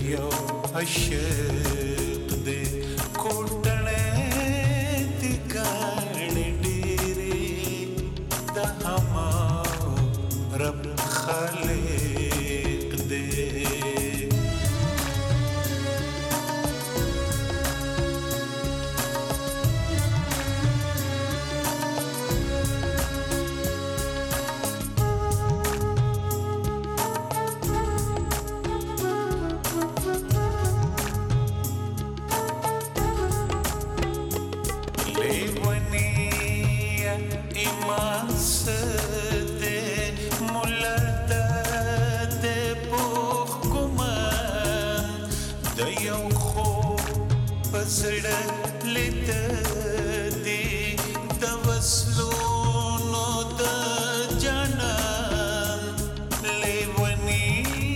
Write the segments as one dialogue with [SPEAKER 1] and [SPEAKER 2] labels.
[SPEAKER 1] یو عشق دې کوټړې دې ګاڼې ډېرې د هما رب خالق دې ایمان سده مولده ده پوخ گمان ده یو خوب پسړه لیده دی د وصلونو د جانان لیونی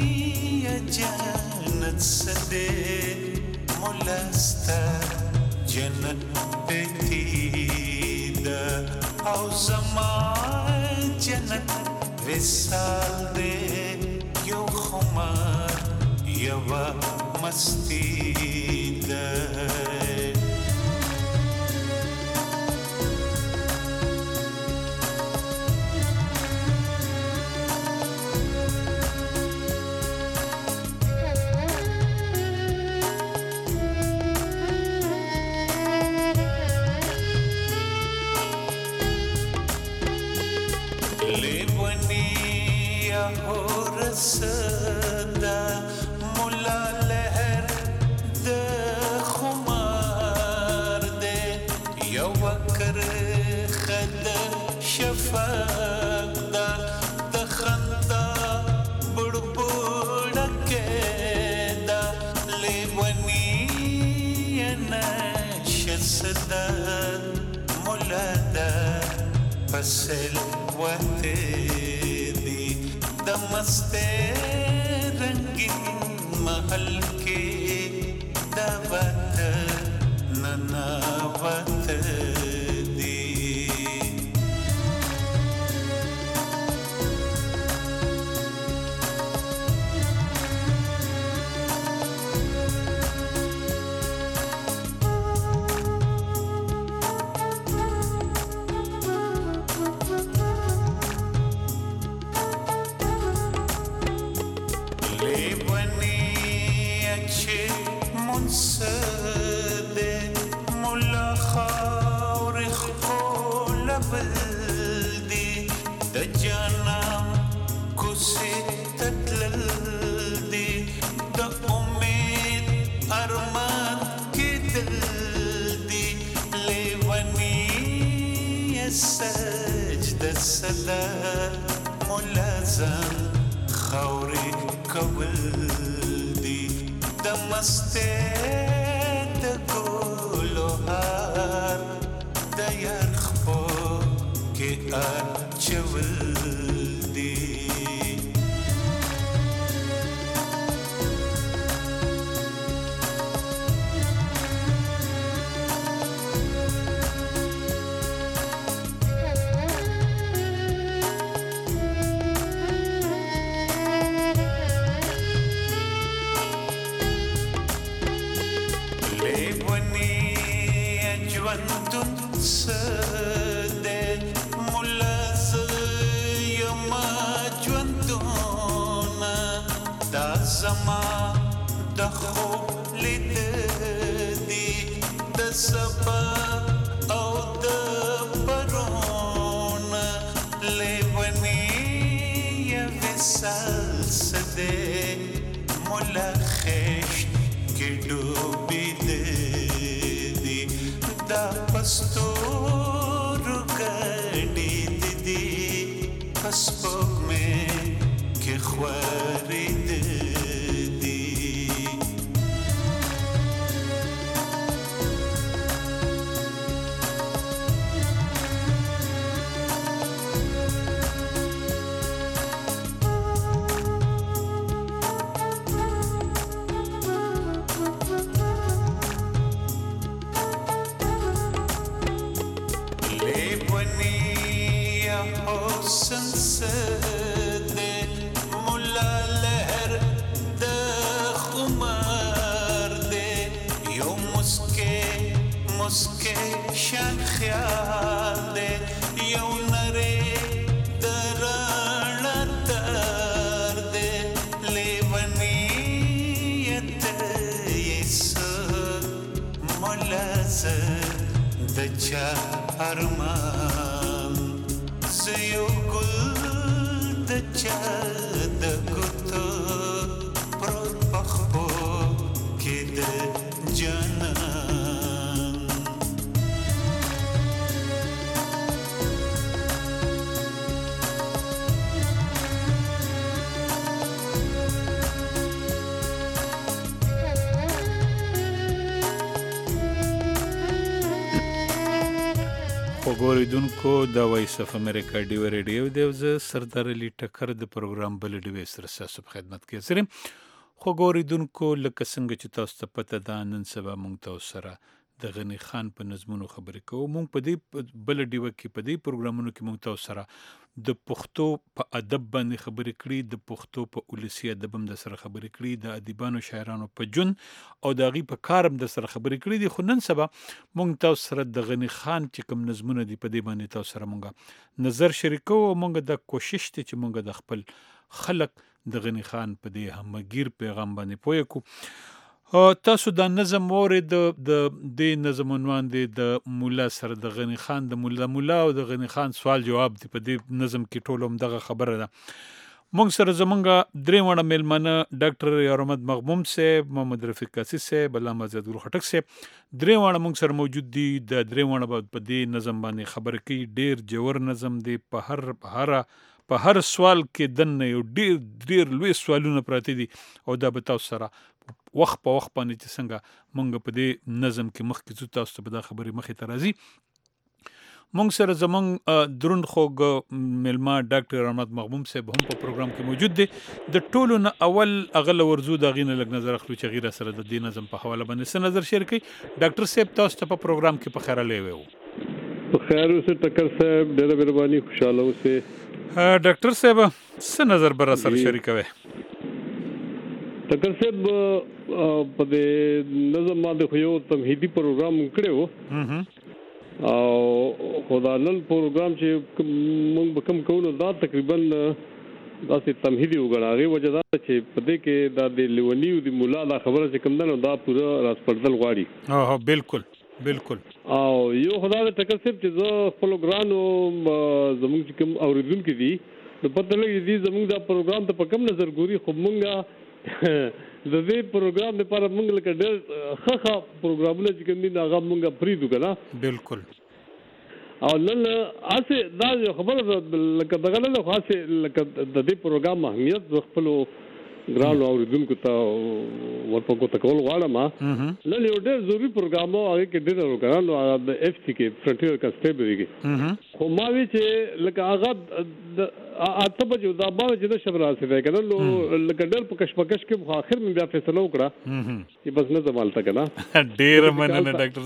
[SPEAKER 1] جنت سده مولسته جنت بیتی او زما جنت وصال دے یو خمار یو مستی دے हो रसदा मुला लहर द खुमार दे यौ वकर खद शफaq دا د خندا بڑبڑ کېدا لیونی نشسدا مولا دا فصل وته दमस्ते रंगीन महल के दावत ननावत दी منصده ملا خاورخ قولبل دی د جانم کوسې تتلل دی د امید ارمان کېدل دی لیونی سجده صدا ملازم خاورې کول دمسته د ګلو هار د یرخو کې اچول دی ژوندون سده ملز یما ژوندونه دا زما د خوب لید دی د سبا او د پرونه لیونی وصال سده مولا خشت کې ډوبې دا پستور گڑی دیدی پسپو میں کی خواری دیدی حسن سے دے ملا لہر ارمان زيو گل د چا د ګوتو پروت پخپو کې د جانان
[SPEAKER 2] وګوریدونکو د وایس اف امریکا ډیو ریډیو دی زه سردار علي ټکر د پروګرام بل ډیو سره تاسو په خدمت کې سره وګوریدونکو لکه څنګه چې تاسو ته پته ده نن سبا مونږ تاسو سره د غنی خان په نظمونو خبرې کوو مونږ په دې بل ډیو کې په دې پروګرامونو کې مونږ تاسو سره د پښتو په ادب باندې خبرې کړې د پښتو په اولسي ادب هم د سره خبرې کړې د ادیبانو شاعرانو په جون او د هغې په کار هم د سره خبرې کړې دي خو نن سبا مونږ تاسو سره د غنی خان چې کوم نظمونه دي په دې باندې تاسو سره مونږ نظر شریکو او مونږ د کوشش ته چې مونږ د خپل خلق د غنی خان په دې همغیر پیغام باندې پوه کو تاسو دا نظم اورئ د دې نظم عنوان دی د مولا سره د غنی خان د مولا او د غنی خان سوال جواب دی په دې نظم کې ټول هم دغه خبره ده مونږ سره زمونږ درې وړه میلمانه ډاکټر یارمد مغموم صاحب محمد رفیق قاسی صاحب علامه زیدګل خټک صاحب درې وړه مونږ سره موجود دي د درې وړه په دې نظم باندې خبرې کوي ډیر جوور نظم دی په هر سوال کې دنه یو ډیر لوی سوالونه پراته دي او دا به تاسو سره وخت په وخت باندې چې څنګه مونږ په دې نظم کې مخکې ځو تاسو ته به دا خبرې مخې ته راځي مونږ سره زمونږ دروند خوږ میلمه ډاکټر احمد مغموم صاحب هم په پروګرام کې موجود دی د ټولو نه اول اغله ورزو د غینه لګ نظر اخلو چې غیره سره د دې نظم په حواله باندې څه نظر شیر کړي ډاکټر صاحب تاسو ته په پروګرام کې په خیر لې وو
[SPEAKER 3] په خیر اوسه ټکر صاحب ډېر مهرباني خوشاله اوسه
[SPEAKER 2] ډاکټر صاحب څه نظر بر سره شریکوي
[SPEAKER 3] ټکر صاحب په دې نظم باندې خو یو تمهیدي پروګرام کړو او خدای نن پروګرام چې موږ به کوم کوو دا تقریبا داسې تمهیدي وګڼاغي وجه دا چې په دې کې دا د لیونی او د مولا دا خبره چې کوم نه دا پوره راسپړدل غواړي
[SPEAKER 2] بالکل
[SPEAKER 3] او یو خدای د ټکر صاحب چې زه خپل ګرانو زموږ چې کوم اوریدونکو دي نو پته لګي دي زموږ دا پروګرام ته په کوم نظر ګوري خو مونږه د دې پروګرام لپاره موږ لکه ډېر ښه پروګرامونه چې کوم دي هغه موږ پریدو کنه
[SPEAKER 2] بالکل
[SPEAKER 3] او نن اسه دا خبره لکه دغه نه خاصه لکه د دې پروګرام اهمیت خپل ګرانو اوریدونکو ته ورپکو تکول غواړم نن یو ډېر ضروري پروګرام او هغه کې ډېر ورکړل د اف سی کې فرنټیر کانسټیبل کې خو ما وی چې لکه هغه اته بجو دا باندې چې د شبر راسي ده کنه لکه ډېر په کشمکش کې په اخر مې بیا فیصله وکړه چې بس نه زمالته کنه
[SPEAKER 2] ډېر مننه ډاکټر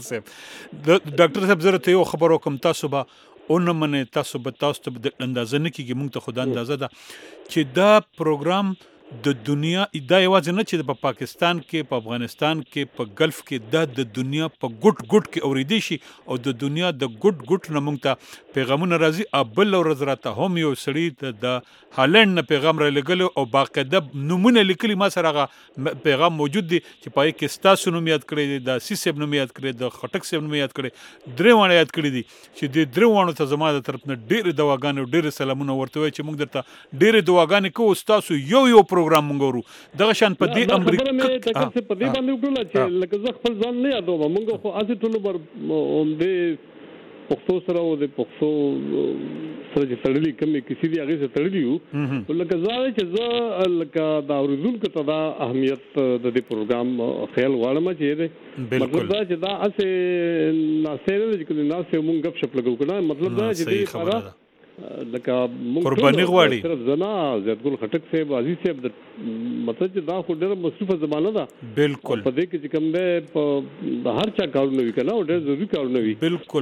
[SPEAKER 2] صاحب زه ته یو خبرو کوم تاسو به اون منه تاسو به د اندازه نه کیږي مونږ ته خدای اندازه ده چې دا پروګرام د دنیا دا یوازې نه چې په پاکستان کې په افغانستان کې په گلف کې د دنیا په ګټ کې اوریدي شي او د دنیا د ګټ نه مونږ ته پیغامونه راځي ابل ورځ راته هم یو سړی ته د هالند نه پیغام را لګل او باقاعده نمونه لیکلي ما سره پیغام موجود دي چې پای کې ستاسو نوم یاد کړی دی د سیسب نوم یاد کړی د خټک سیب نوم یاد کړی درې وانه یاد کړی دي چې د درې وانه ته زما د طرف نه ډېر دواګانې ډېر سلامونه ورته وي چې موږ درته ډېر دواګانې کوو تاسو یو پروګرام موږ ورو دغه شان په دې امریکا
[SPEAKER 3] په دې باندې وکړل چې لکه زه خپل ځان نه یادوم موږ خو اته ټول بر دې پښتو سره او د پښتو سره چې تړلې کومې کسی دی هغه سره تړلې یو لکه ځای چې زه لکه دا اوریدونکو ته دا اهمیت د دې پروګرام خیال غواړم چې مطلب دا چې دا اسه ناسره چې کوم ناسه مونږ غب شپ لګو کنه مطلب دا چې دې لپاره لکه
[SPEAKER 2] قرباني غواړي
[SPEAKER 3] صرف زنا زیدګل خټک صاحب عزیز صاحب مطلب چې دا خو ډېر مصروفه زمانه ده
[SPEAKER 2] بالکل
[SPEAKER 3] په دې کې چې کوم ده په هر چا کارونه وی کنه او ډېر ضروري کارونه وی
[SPEAKER 2] بالکل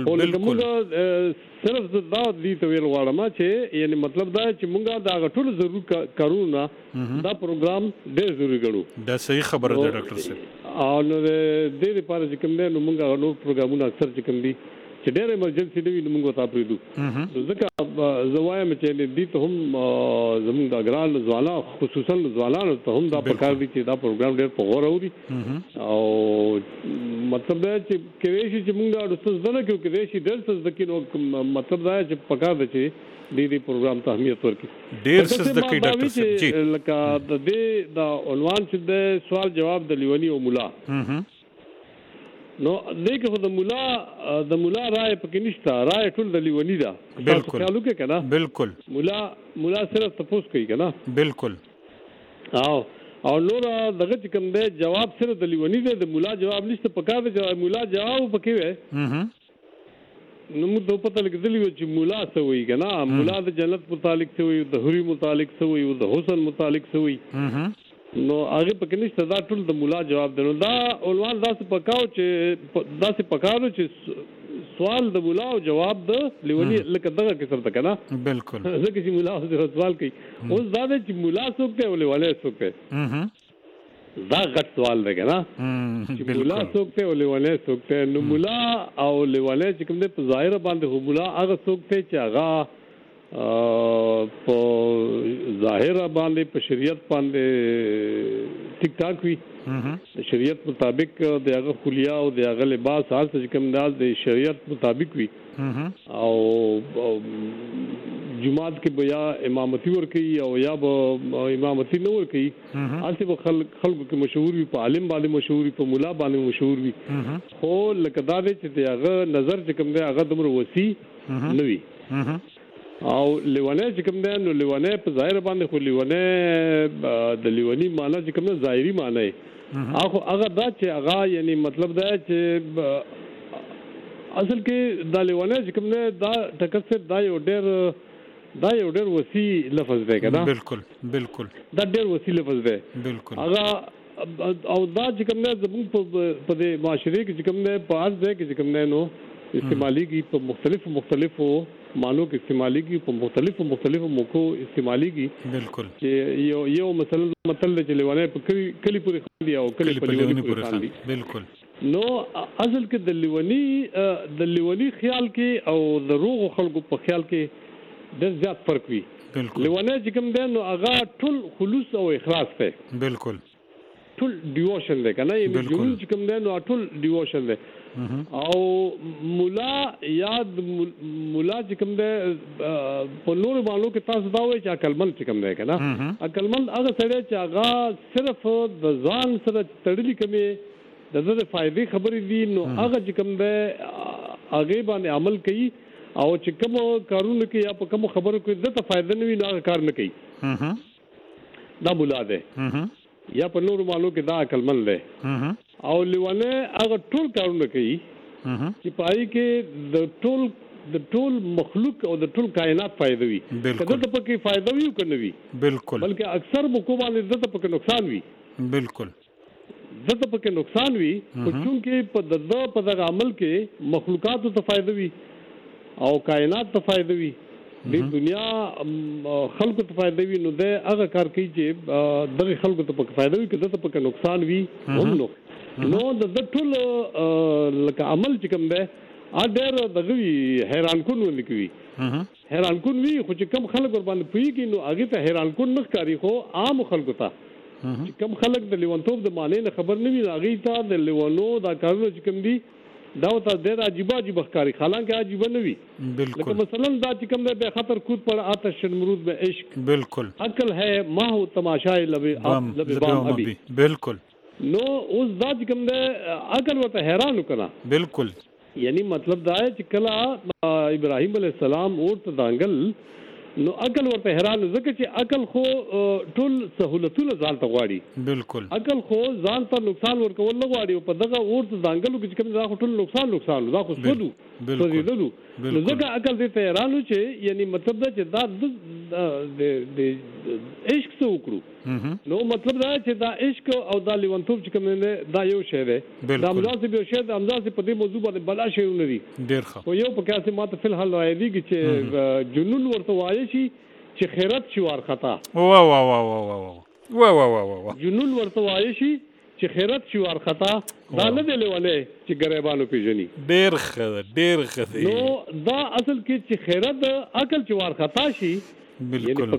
[SPEAKER 3] صرف دا دې ته ویل غواړم چې یعنی مطلب دا چې مونږه دا ټول ضروري کارونه دا پروګرام ډېر ضروري ګڼو
[SPEAKER 2] دا صحیح خبره ده ډاکټر صاحب
[SPEAKER 3] او نو دې لپاره چې کوم ده نو مونږه نور پروګرامونه اکثر چې کوم دي چې ډېر ایمرجنسي دی نو موږ ته پریدو ځکه زوایم چې دې ته هم زموږ د اګران ځوالا خصوصا ځوالانو ته هم دا پکار دي چې دا پروګرام ډېر په غور اوري او مطلب دا چې کېږي چې موږ دا استاد زنه کې کېږي ډېر څه ځکه نو مطلب دا چې پکار دي چې دې پروګرام ته اهمیت ورکړي
[SPEAKER 2] ډېر څه د کې ډاکټر صاحب
[SPEAKER 3] جی لکه د دې دا عنوان چې د سوال جواب د لیونی او مولا نو دې کې د مولا رائے پکې نشته رائے ټول د لیونی دا
[SPEAKER 2] بالکل
[SPEAKER 3] خیال وکړه کنه
[SPEAKER 2] بالکل
[SPEAKER 3] مولا صرف تاسو کوي کنه
[SPEAKER 2] بالکل
[SPEAKER 3] او نور دغه چې کوم دی جواب صرف د لیونی دی د مولا جواب نشته پکار دی مولا جواب پکې وي نو موږ ته پته لګېدلی و چې مولا څه وایي که نه مولا د جنت متعلق څه وایي د حوري متعلق څه وایي د حسن متعلق څه وایي نو هغې پکې نشته دا ټول د مولا جواب دی نو دا عنوان داسې پکارو چې سوال د مولا او جواب د لیوني لکه دغه قسم ته که نه
[SPEAKER 2] بالکل
[SPEAKER 3] ځکه چې مولا سوال کوي اوس دا دی چې مولا څوک دی او لیونی څوک دی دا غټ سوال دی که نه چې مولا څوک دی او لیونی څوک دی نو مولا او لیونی چې کوم دی په ظاهره باندې خو مولا هغه څوک دی چې هغه په ظاهره باندې په شریعت باندې ټیک ټاک وي د شریعت مطابق د هغه خلیه او د هغه لباس هر څه کوم دی د شریعت مطابق وي او جماعت کې بیا امامتي ور کوي او یا به امامتي نه ور کوي اسی به خلکو کې مشهور وي په عالم باندې مشهور وي په مولا باندې مشهور وي خو لکه دا دی چې هغه نظر چې کوم دی هغه دومره وسیع نه وي او لیونی چې کوم دی نو لیونی په ظاهر باندې خو لیونی د لیونی معنی چې کوم دی ظاهري معنی هغه دا چې هغه یعنی مطلب دا چې اصل کې دا لیونی چې کوم دی دا ټکر سره دا یو ډېر وسیع لفظ دی که نه
[SPEAKER 2] بالکل
[SPEAKER 3] دا ډېر وسیع لفظ دی
[SPEAKER 2] بالکل
[SPEAKER 3] هغه او دا چې کوم دی زموږ په دې معاشرې کې چې کوم دی په هر ځای کې چې کوم دی نو استعمالیږي په مختلفو معنو کې استعمالیږي په مختلفو موقعو استعمالیږي
[SPEAKER 2] بالکل
[SPEAKER 3] چې یو مثلا مطلب چې لیونی په کلی پورې خاندي او کلی په لیونی پورې خاندي
[SPEAKER 2] بالکل
[SPEAKER 3] نو اصل کې د لیونی خیال کې او د روغو خلکو په خیال کې ډېر زیات فرق وي لیونی چې کوم دی نو هغه ټول خلوص او اخلاص دی
[SPEAKER 2] بالکل
[SPEAKER 3] ټول ډیووشن دی که نه یعنې جنون چې کوم دی نو ټول ډیووشن دی او مولا یا مولا چې کوم دی په نورو معنو کې تاسو دا وایي چې عقلمند چې کوم دی که نه عقلمند هغه سړی چې هغه صرف د ځان سره تړلي کومې د ده د فایدې خبرې دي نو هغه چې کوم دی هغې باندې عمل کوي او چې کوم کارونه کوي یا په کوم خبرو کوي ده ته فایده نه وي نو هغه کار نه کوي دا مولا دی یا په نورو معنو کې دا عقلمند دی او لیونی هغه ټول کارونه کوي چې په هغې کې د ټول مخلوق او د ټول کائنات فایده وي که ده ته پکې فایده وي که نه وي
[SPEAKER 2] بالکل
[SPEAKER 3] بلکې اکثر موقعو باندې ده ته پکې نقصان وي
[SPEAKER 2] بالکل
[SPEAKER 3] ده ته پکې نقصان وي خو چونکې په ده په دغه عمل کې مخلوقاتو ته فایده وي او کائنات ته فایده وي د دنیا خلکو ته فایده وي نو دی هغه کار کوي چې دغه خلکو ته پکې فایده وي که ده ته پکې نقصان وي هم نو د ټول لکه عمل چې کوم دی ډېر دغه وي حیران کن ولکه وي حیران کن وي خو چې کم خلک ور باندې پوهېږي نو هغې ته حیران کن نه ښکاري خو عامو خلکو ته چې کم خلک د لیونتوب د معنی نه خبر نه وي هغې ته د لیونو دا کارونه چې کوم دي دا ورته ډېر عجیبه ښکاري حالانکه عجیبه نه وي لکه مثلا دا چې کوم دی بے خطر کود پر آتش شنمرود میں عشق
[SPEAKER 2] بالکل
[SPEAKER 3] عقل ہے ماہ و تماشائے لب بام ابھی
[SPEAKER 2] بالکل
[SPEAKER 3] نو اوس دا چې کوم دی عقل ورته حیران وکړه
[SPEAKER 2] بالکل
[SPEAKER 3] یعنی مطلب دا ہے چې کله ابراهیم علیه السلام اورته دانګل نو عقل ورته حیران ځکه چې عقل خو ټول سہولتونه ځان ته غواړي
[SPEAKER 2] بالکل
[SPEAKER 3] عقل خو ځان ته نقصان ورکول نه غواړي او په دغه اورته دانګلو کې چې کوم دا خو ټول نقصان دا خو سودو سوځېدلو نو ځکه عقل دې ته حیران و چې یعنی مطلب دا چې دا د عشق څه وکړو نو مطلب دا چې دا عشق او دا لیونتوب چې کوم دی دا یو شی دی دا همداسې یو شی دی همداسې په دې موضوع باندې بلا شیونه دي
[SPEAKER 2] ډېر ښه
[SPEAKER 3] خو یو په کې هسې ما ته فلحال رایدېږي چې جنون ورته وایي شي چې خیرت شي وارخطا
[SPEAKER 2] جنون
[SPEAKER 3] ورته وایي شي چې خیرت شي ورخطا دا نه دی لیونی چې ګریبانو پیژني
[SPEAKER 2] ډیر ښه
[SPEAKER 3] نو دا اصل کې چې خیرت عقل چې ورخطا شي
[SPEAKER 2] بالکل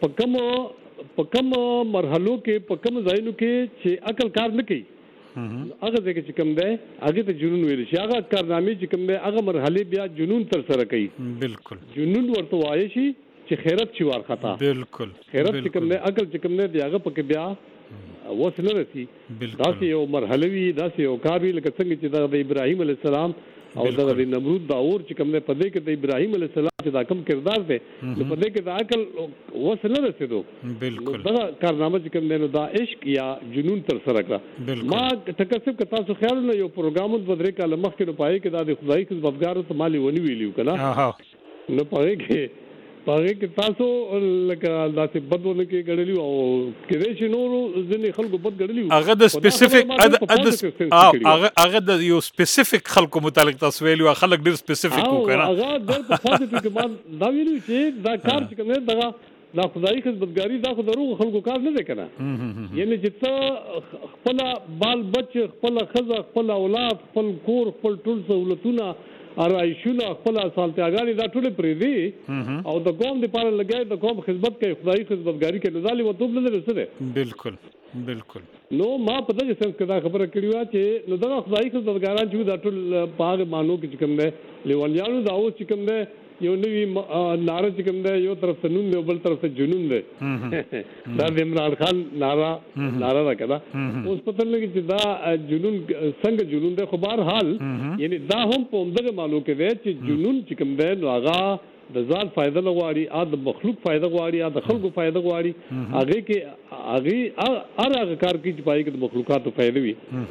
[SPEAKER 3] په کوم مرحلو کې په کوم ځایونو کې چې عقل کار نه کوي هغه ځکه چې کوم دی هغه ته جنون ویل شي هغه کارنامې چې کوم دی هغه مرحله بیا جنون تر سره کوي
[SPEAKER 2] بالکل
[SPEAKER 3] جنون ورته وایي شي چې خیرت شي ورخطا
[SPEAKER 2] بالکل
[SPEAKER 3] خیرت چې کوم دی عقل چې کوم دی هغه پکې بیا وس نه رسي دا چې یو مرحله وي دا چې یو کار وي لکه څنګه چې د ابراهیم علیه السلام او د نمرود دا اور چې کوم دی په دې کې د ابراهیم علیه السلام چې دا کوم کردار دی نو په دې کې د عقل وس نه رسېدو
[SPEAKER 2] بالکل
[SPEAKER 3] دا کارنامه چې کوم دی نو دا عشق یا جنون تر سره کړه ما تکسب که تاسو خیال نه یو پروګرام د بدرې کاله مخکې نو پای کې دا د خدای خدمتګارو ته مالی ونی ویلیو کنه نو پای کې تاسو لکه داسې بدونه کې غړلی او کله چې نورو ځنې خلکو بد غړلی
[SPEAKER 2] هغه د سپیسیفیک هغه د یو سپیسیفیک خلکو متعلق تاسو ویلو خلک ډیر سپیسیفیک وکړه
[SPEAKER 3] هغه د پوزټیو کې ما دا ویلو چې دا کار چې کومه دا خدای خدمتګاری دا خو دروغ خلکو کار نه دی کنه یعنی چې ته خپل بال بچ خپل خزه خپل اولاد خپل کور خپل ټول سہولتونه ارایشونه خپل سالتیاګانی دا ټول پرې دي او د قوم لپاره لګای د قوم خدمت کوي خدای خدمتګاری کوي ځالي مطلب نه رسېده
[SPEAKER 2] بالکل
[SPEAKER 3] نو ما پته چې څنګه دا خبره کړې و چې نو دا خدای خدمتګاران چې دا ټول باغ مانو کې کوم دی لیوانیانو دا اوس چې کوم دی یو نوی ناره چې کوم دی یو طرف ته نون دی بل طرف ته جنون دی دا د عمران خان ناره ده کنه اوس پته لګي چې دا جنون څنګه جنون دی خو بهر حال یعنی دا هم په دغه مانو کې دی چې جنون چې کوم دی نو هغه د ځان فائدہ لغواړي د مخلوق فائدہ غواړي د خلکو فائدہ غواړي هغه کې هغه هغه کار کوي چې پای کې د مخلوقاتو فائدہ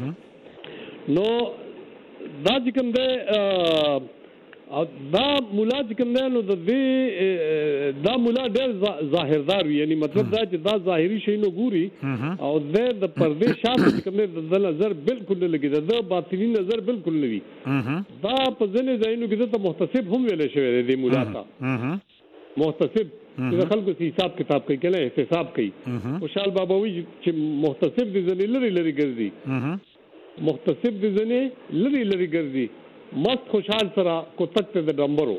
[SPEAKER 3] وي نو دا چې کوم دی دا مولا چې کوم دی نو د دې دا مولا ډېر ظاهردار وي یعنی مطلب دا چې دا ظاهري شی نو ګوري او د پردې شاته چې کوم دی د نظر بالکل نه لګي د باطنی نظر بالکل نه وي دا په ځینې ځایونو کې ته محتسب هم ویل شوی دی مولا ته محتسب چې خلکو سي حساب کتاب کوي کنه حساب کوي خوشحال بابا وی چې محتسب دې ځنې لري ګرځي محتسب دې ځنې لري ګرځي مست خوشحال سره کوتک ته د ډمبرو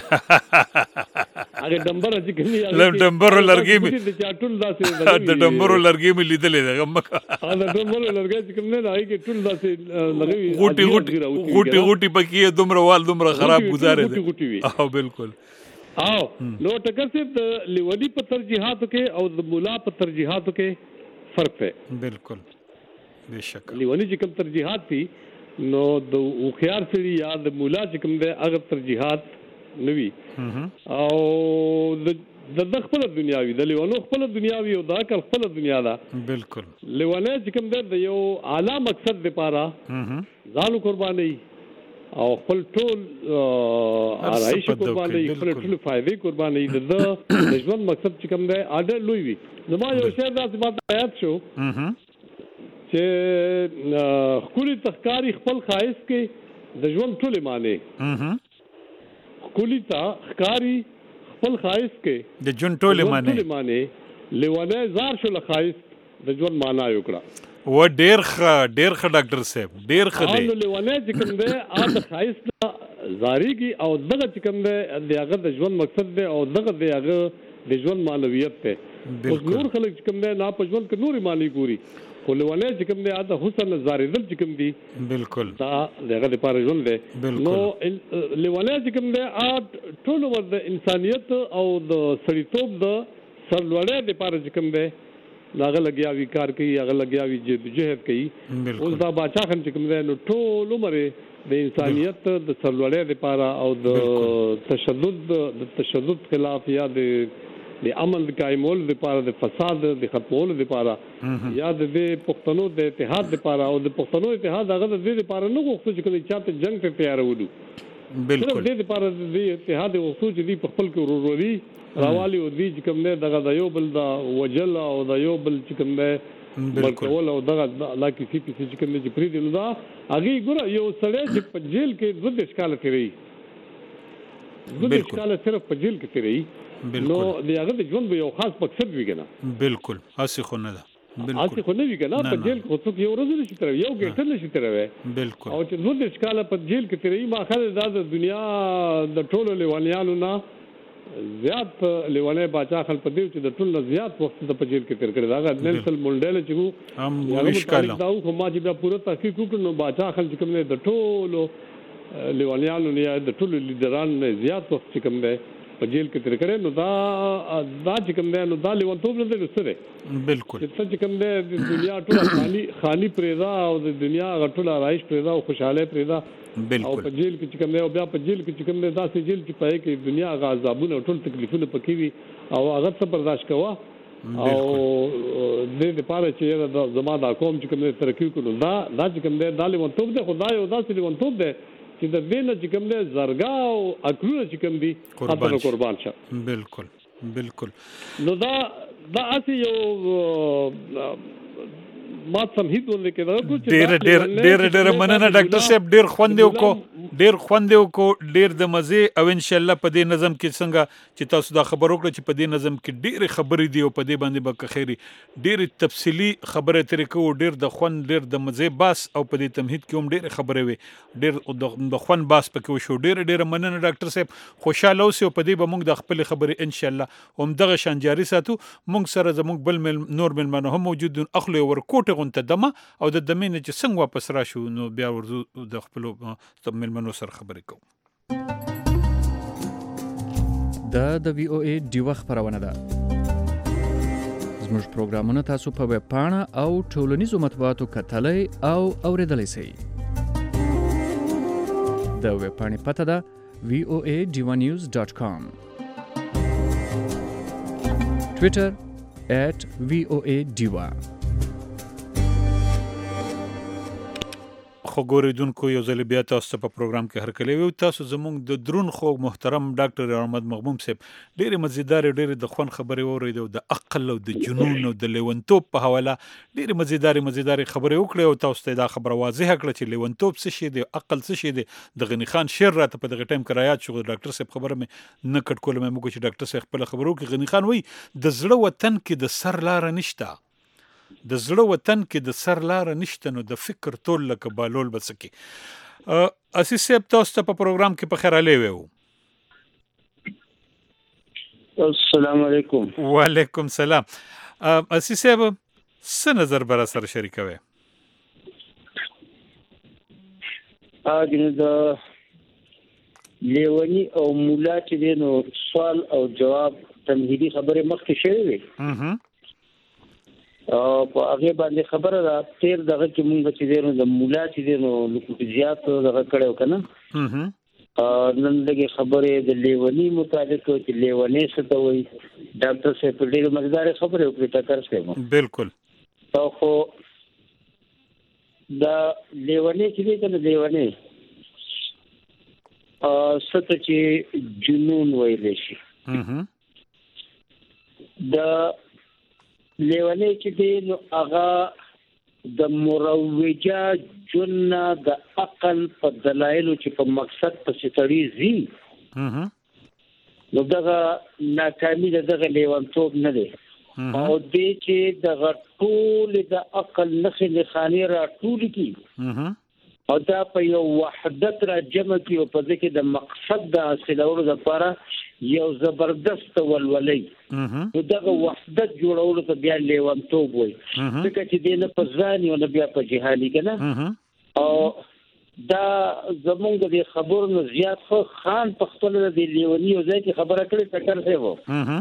[SPEAKER 3] هغه ډمبر چې کني
[SPEAKER 2] ډمبرو لرګي می
[SPEAKER 3] د چاټول داسې
[SPEAKER 2] د ډمبرو لرګي می لیدلې ده غمکه
[SPEAKER 3] دا ډمبرو لرګي چې کوم نه راځي کې ټول داسې
[SPEAKER 2] لګوي غوټي پکې دومره خراب گزارې ده او بالکل
[SPEAKER 3] نو ټکر سے د لیونی په ترجیحاتو کې او د مولا په ترجیحاتو کې فرق دی
[SPEAKER 2] بالکل بشک
[SPEAKER 3] لیونی چې کوم ترجیحات دي نو د اوخيار سړي یا د مولا چې کوم دی هغه ترجیحات نوي او د خپل دنیاوي د لیوانو خپل دنیاوي او د عقل خپل دنیا ده
[SPEAKER 2] بالکل
[SPEAKER 3] لیوانه چې کوم دی د یو اعلی مقصد لپاره ځانو قرباني او خپل ټول آرایش قرباني خپل ټول فائدې قرباني د ژوند مقصد چې کوم دی اډر لوی وي زما یو شعر داسې بات آیات شو چې خولي تخکاری خپل خایس کې د ژوند ټول معنی خولي تخکاری خپل خایس کې
[SPEAKER 2] د ژوند ټول معنی
[SPEAKER 3] لیوانه زار شو لخایس د ژوند معنی یو کړه
[SPEAKER 2] و ډیر ښه ډاکټر صاحب ډیر ښه دی
[SPEAKER 3] لیوانه چې کوم دی د خایس زاریږي او دغه چې کوم دی هغه د ژوند مقصد دی او دغه دی هغه د ژوند معنویت ته اوس نور خلک چې کوم دی نه په ژوند کې نوري معنی ګوري خو لیوانه چې کوم دی د حسن زاریدل چې کوم دی
[SPEAKER 2] بالکل
[SPEAKER 3] دا دغه لپاره ژوند دی نو لیوانه چې کوم دی ټول ور د انسانيت او د سړیتوب د سرلوړې لپاره چې کوم دی هغه لګیاوي کار کوي هغه لګیاوي جهاد کوي اوس دا باچا خان چې کوم دی نو ټول عمر د انسانيت د سرلوړې لپاره او د تشدد خلاف یا د عمل قائمول لپاره د فساد د ختمول لپاره یا د پښتنو د اتحاد لپاره او د پښتنو اتحاد هغه د دې لپاره نه غوښتل چې کله چاته جنگ ته تیار ودو بالکل د دې لپاره د اتحاد او سوچ دي په خپل کې ورورولي راوالي او دي چې کوم نه دغه د یو بل د وجل او د یو بل چې کوم نه بالکل او دغه لا کسی چې کوم نه چې پری دی نو دا هغه ګره یو سړی چې په جیل کې 2 ښکاله تیری 2 ښکاله صرف په جیل کې تیری نو د هغه د ژوند یو خاص مقصد وی کنه
[SPEAKER 2] بالکل اسی خو نه ده
[SPEAKER 3] اته خو نه وی کنه په جیل خو څوک یو ورځ نشي تر یو ګټه نشي تروي
[SPEAKER 2] بالکل
[SPEAKER 3] او چې زه د ښکاله په جیل کې ترې ما خل د دنیا د ټولو لیوانیانو نه زیات لیوانه باچا خل په دې چې د ټولو زیات وخت د په جیل کې تیر کړی دا نلسل منډیلا چې وو
[SPEAKER 2] هم ښکاله
[SPEAKER 3] دا خو ما چې بیا پوره تحقیق وکړ نو باچا خل چې کوم د ټولو لیوانیانو نه د ټولو لیډران نه زیات وخت چې کوم دی په جیل کې تیر کړی نو دا چې کوم دی نو دا لیوانتوب نه دی سره
[SPEAKER 2] بالکل
[SPEAKER 3] چې کوم دی د دنیا ټول خالی پریدا او د دنیا غټول رایش پریدا او خوشاله پریدا او په جیل کې چې کوم دی او بیا په جیل کې چې کوم دی داسې جیل چې پای کې دنیا غاظابونه ټول تکلیفونه پکې وي او هغه څه برداشت کوه او د دې لپاره چې دا زما د قوم چې کوم دی ترقی کولو دا چې کوم دی دا لیوانتوب دی خدای او دا چې لیوانتوب دی چې د دې چې کوم دی زرګا او اکلونه چې کوم دی قربان شه
[SPEAKER 2] بالکل
[SPEAKER 3] نو دا اسی یو ما تمهید ولې کې
[SPEAKER 2] ډېر مننه ډاکټر صاحب ډېر خوند کو ډېر د مزه او ان شاء الله په دې نظم کې څنګه چې تاسو دا خبر وکړه چې په دې نظم کې ډېر خبرې دی او په دې باندې به خیری ډېر تفصیلی خبره ترې کو ډېر د خوند ډېر د مزه باس او په دې تمهید کې هم ډېر خبرې وي ډېر د خوند باس پکې وشو ډېر مننه ډاکټر صاحب خوشاله اوسئ په دې به موږ د خپل خبرې ان شاء الله هم دغه شان جاری ساتو موږ سره زموږ بل نور ملمنو هم موجود دي اخلو ورکوټ غونته دمه او د دمینه چې څنګه واپس راشو نو بیا ورزو د خپل ملمنو سره خبرې کوو
[SPEAKER 4] د وی او ای ډیوه خبرونه ده زموږ پروګرامونه تاسو په ویب پاڼه او ټولنیزو مطبوعاتو کتلای او اوریدلای شئ د ویب پاڼې پته ده voanews.com Twitter @voadiva
[SPEAKER 2] خو ګوریدونکو یو ځل بیا تاسو په پروګرام کې هرکلی وي تاسو زموږ د درون خو محترم ډاکټر احمد مغموم صاحب ډېر مزیدار ډېر د خوان خبرې اورید او د عقل او د جنون او د لیونتوب په حواله ډېر مزیدار خبرې وکړې او تاسو ته دا خبره واضح کړه چې لیونتوب څه شي دی عقل څه شي دی د غنی خان شعر راته په دغه ټایم کې رايات شو ډاکټر صاحب خبره مې نه کټ کول مې موږ چې ډاکټر صاحب خپل خبرو کې غنی خان وای د زړه وطن کې د سر لار نشته د زړه وطن کې د سر لار نشته نو د فکر ټول لکه بالول بسکی اسی صاحب تاسو ته په پروګرام کې په خیر علي وو
[SPEAKER 5] السلام علیکم
[SPEAKER 2] وعلیکم سلام اسی صاحب څه نظر بر سره شریکوي
[SPEAKER 5] اګنه د لیونی او مولا چې نو سوال او جواب تمهیدی خبره مخکې شوی وي په هغه باندې خبره را تیر دغه چې مونږ چې دینو د مولا چې دینو لکه زیات دغه کړو کنه نن دغه خبره د لیونی مطابق چې لیونی څه ته وایي ډاکټر صاحب ډېر مزدار خبره وکړه ټاکر صاحب
[SPEAKER 2] بالکل
[SPEAKER 5] خو دا لیونی چې دی کنه لیونی څه چې جنون وایي شي دا لیونی چې دی نو هغه د مروجه جن د عقل په دلایلو چې په مقصد په ستړي زی نو دغه ناکامي دغه لیونتوب نه دی او دې چې دغه ټول د عقل نخې خاني را ټول کی او دا په یو وحدت را جمع کی او په ځکه د مقصد د حاصلولو لپاره یو زبردست ولولې نو دغه وحدت جوړولو ته بیا لیونتوب وایي ځکه چې دې نه په ځان یو نه بیا په جهالي کنه او دا زمونږ د خبرو نه زیات خو خان په خپل د لیونی او ځکه خبره کړې ټکر دی وو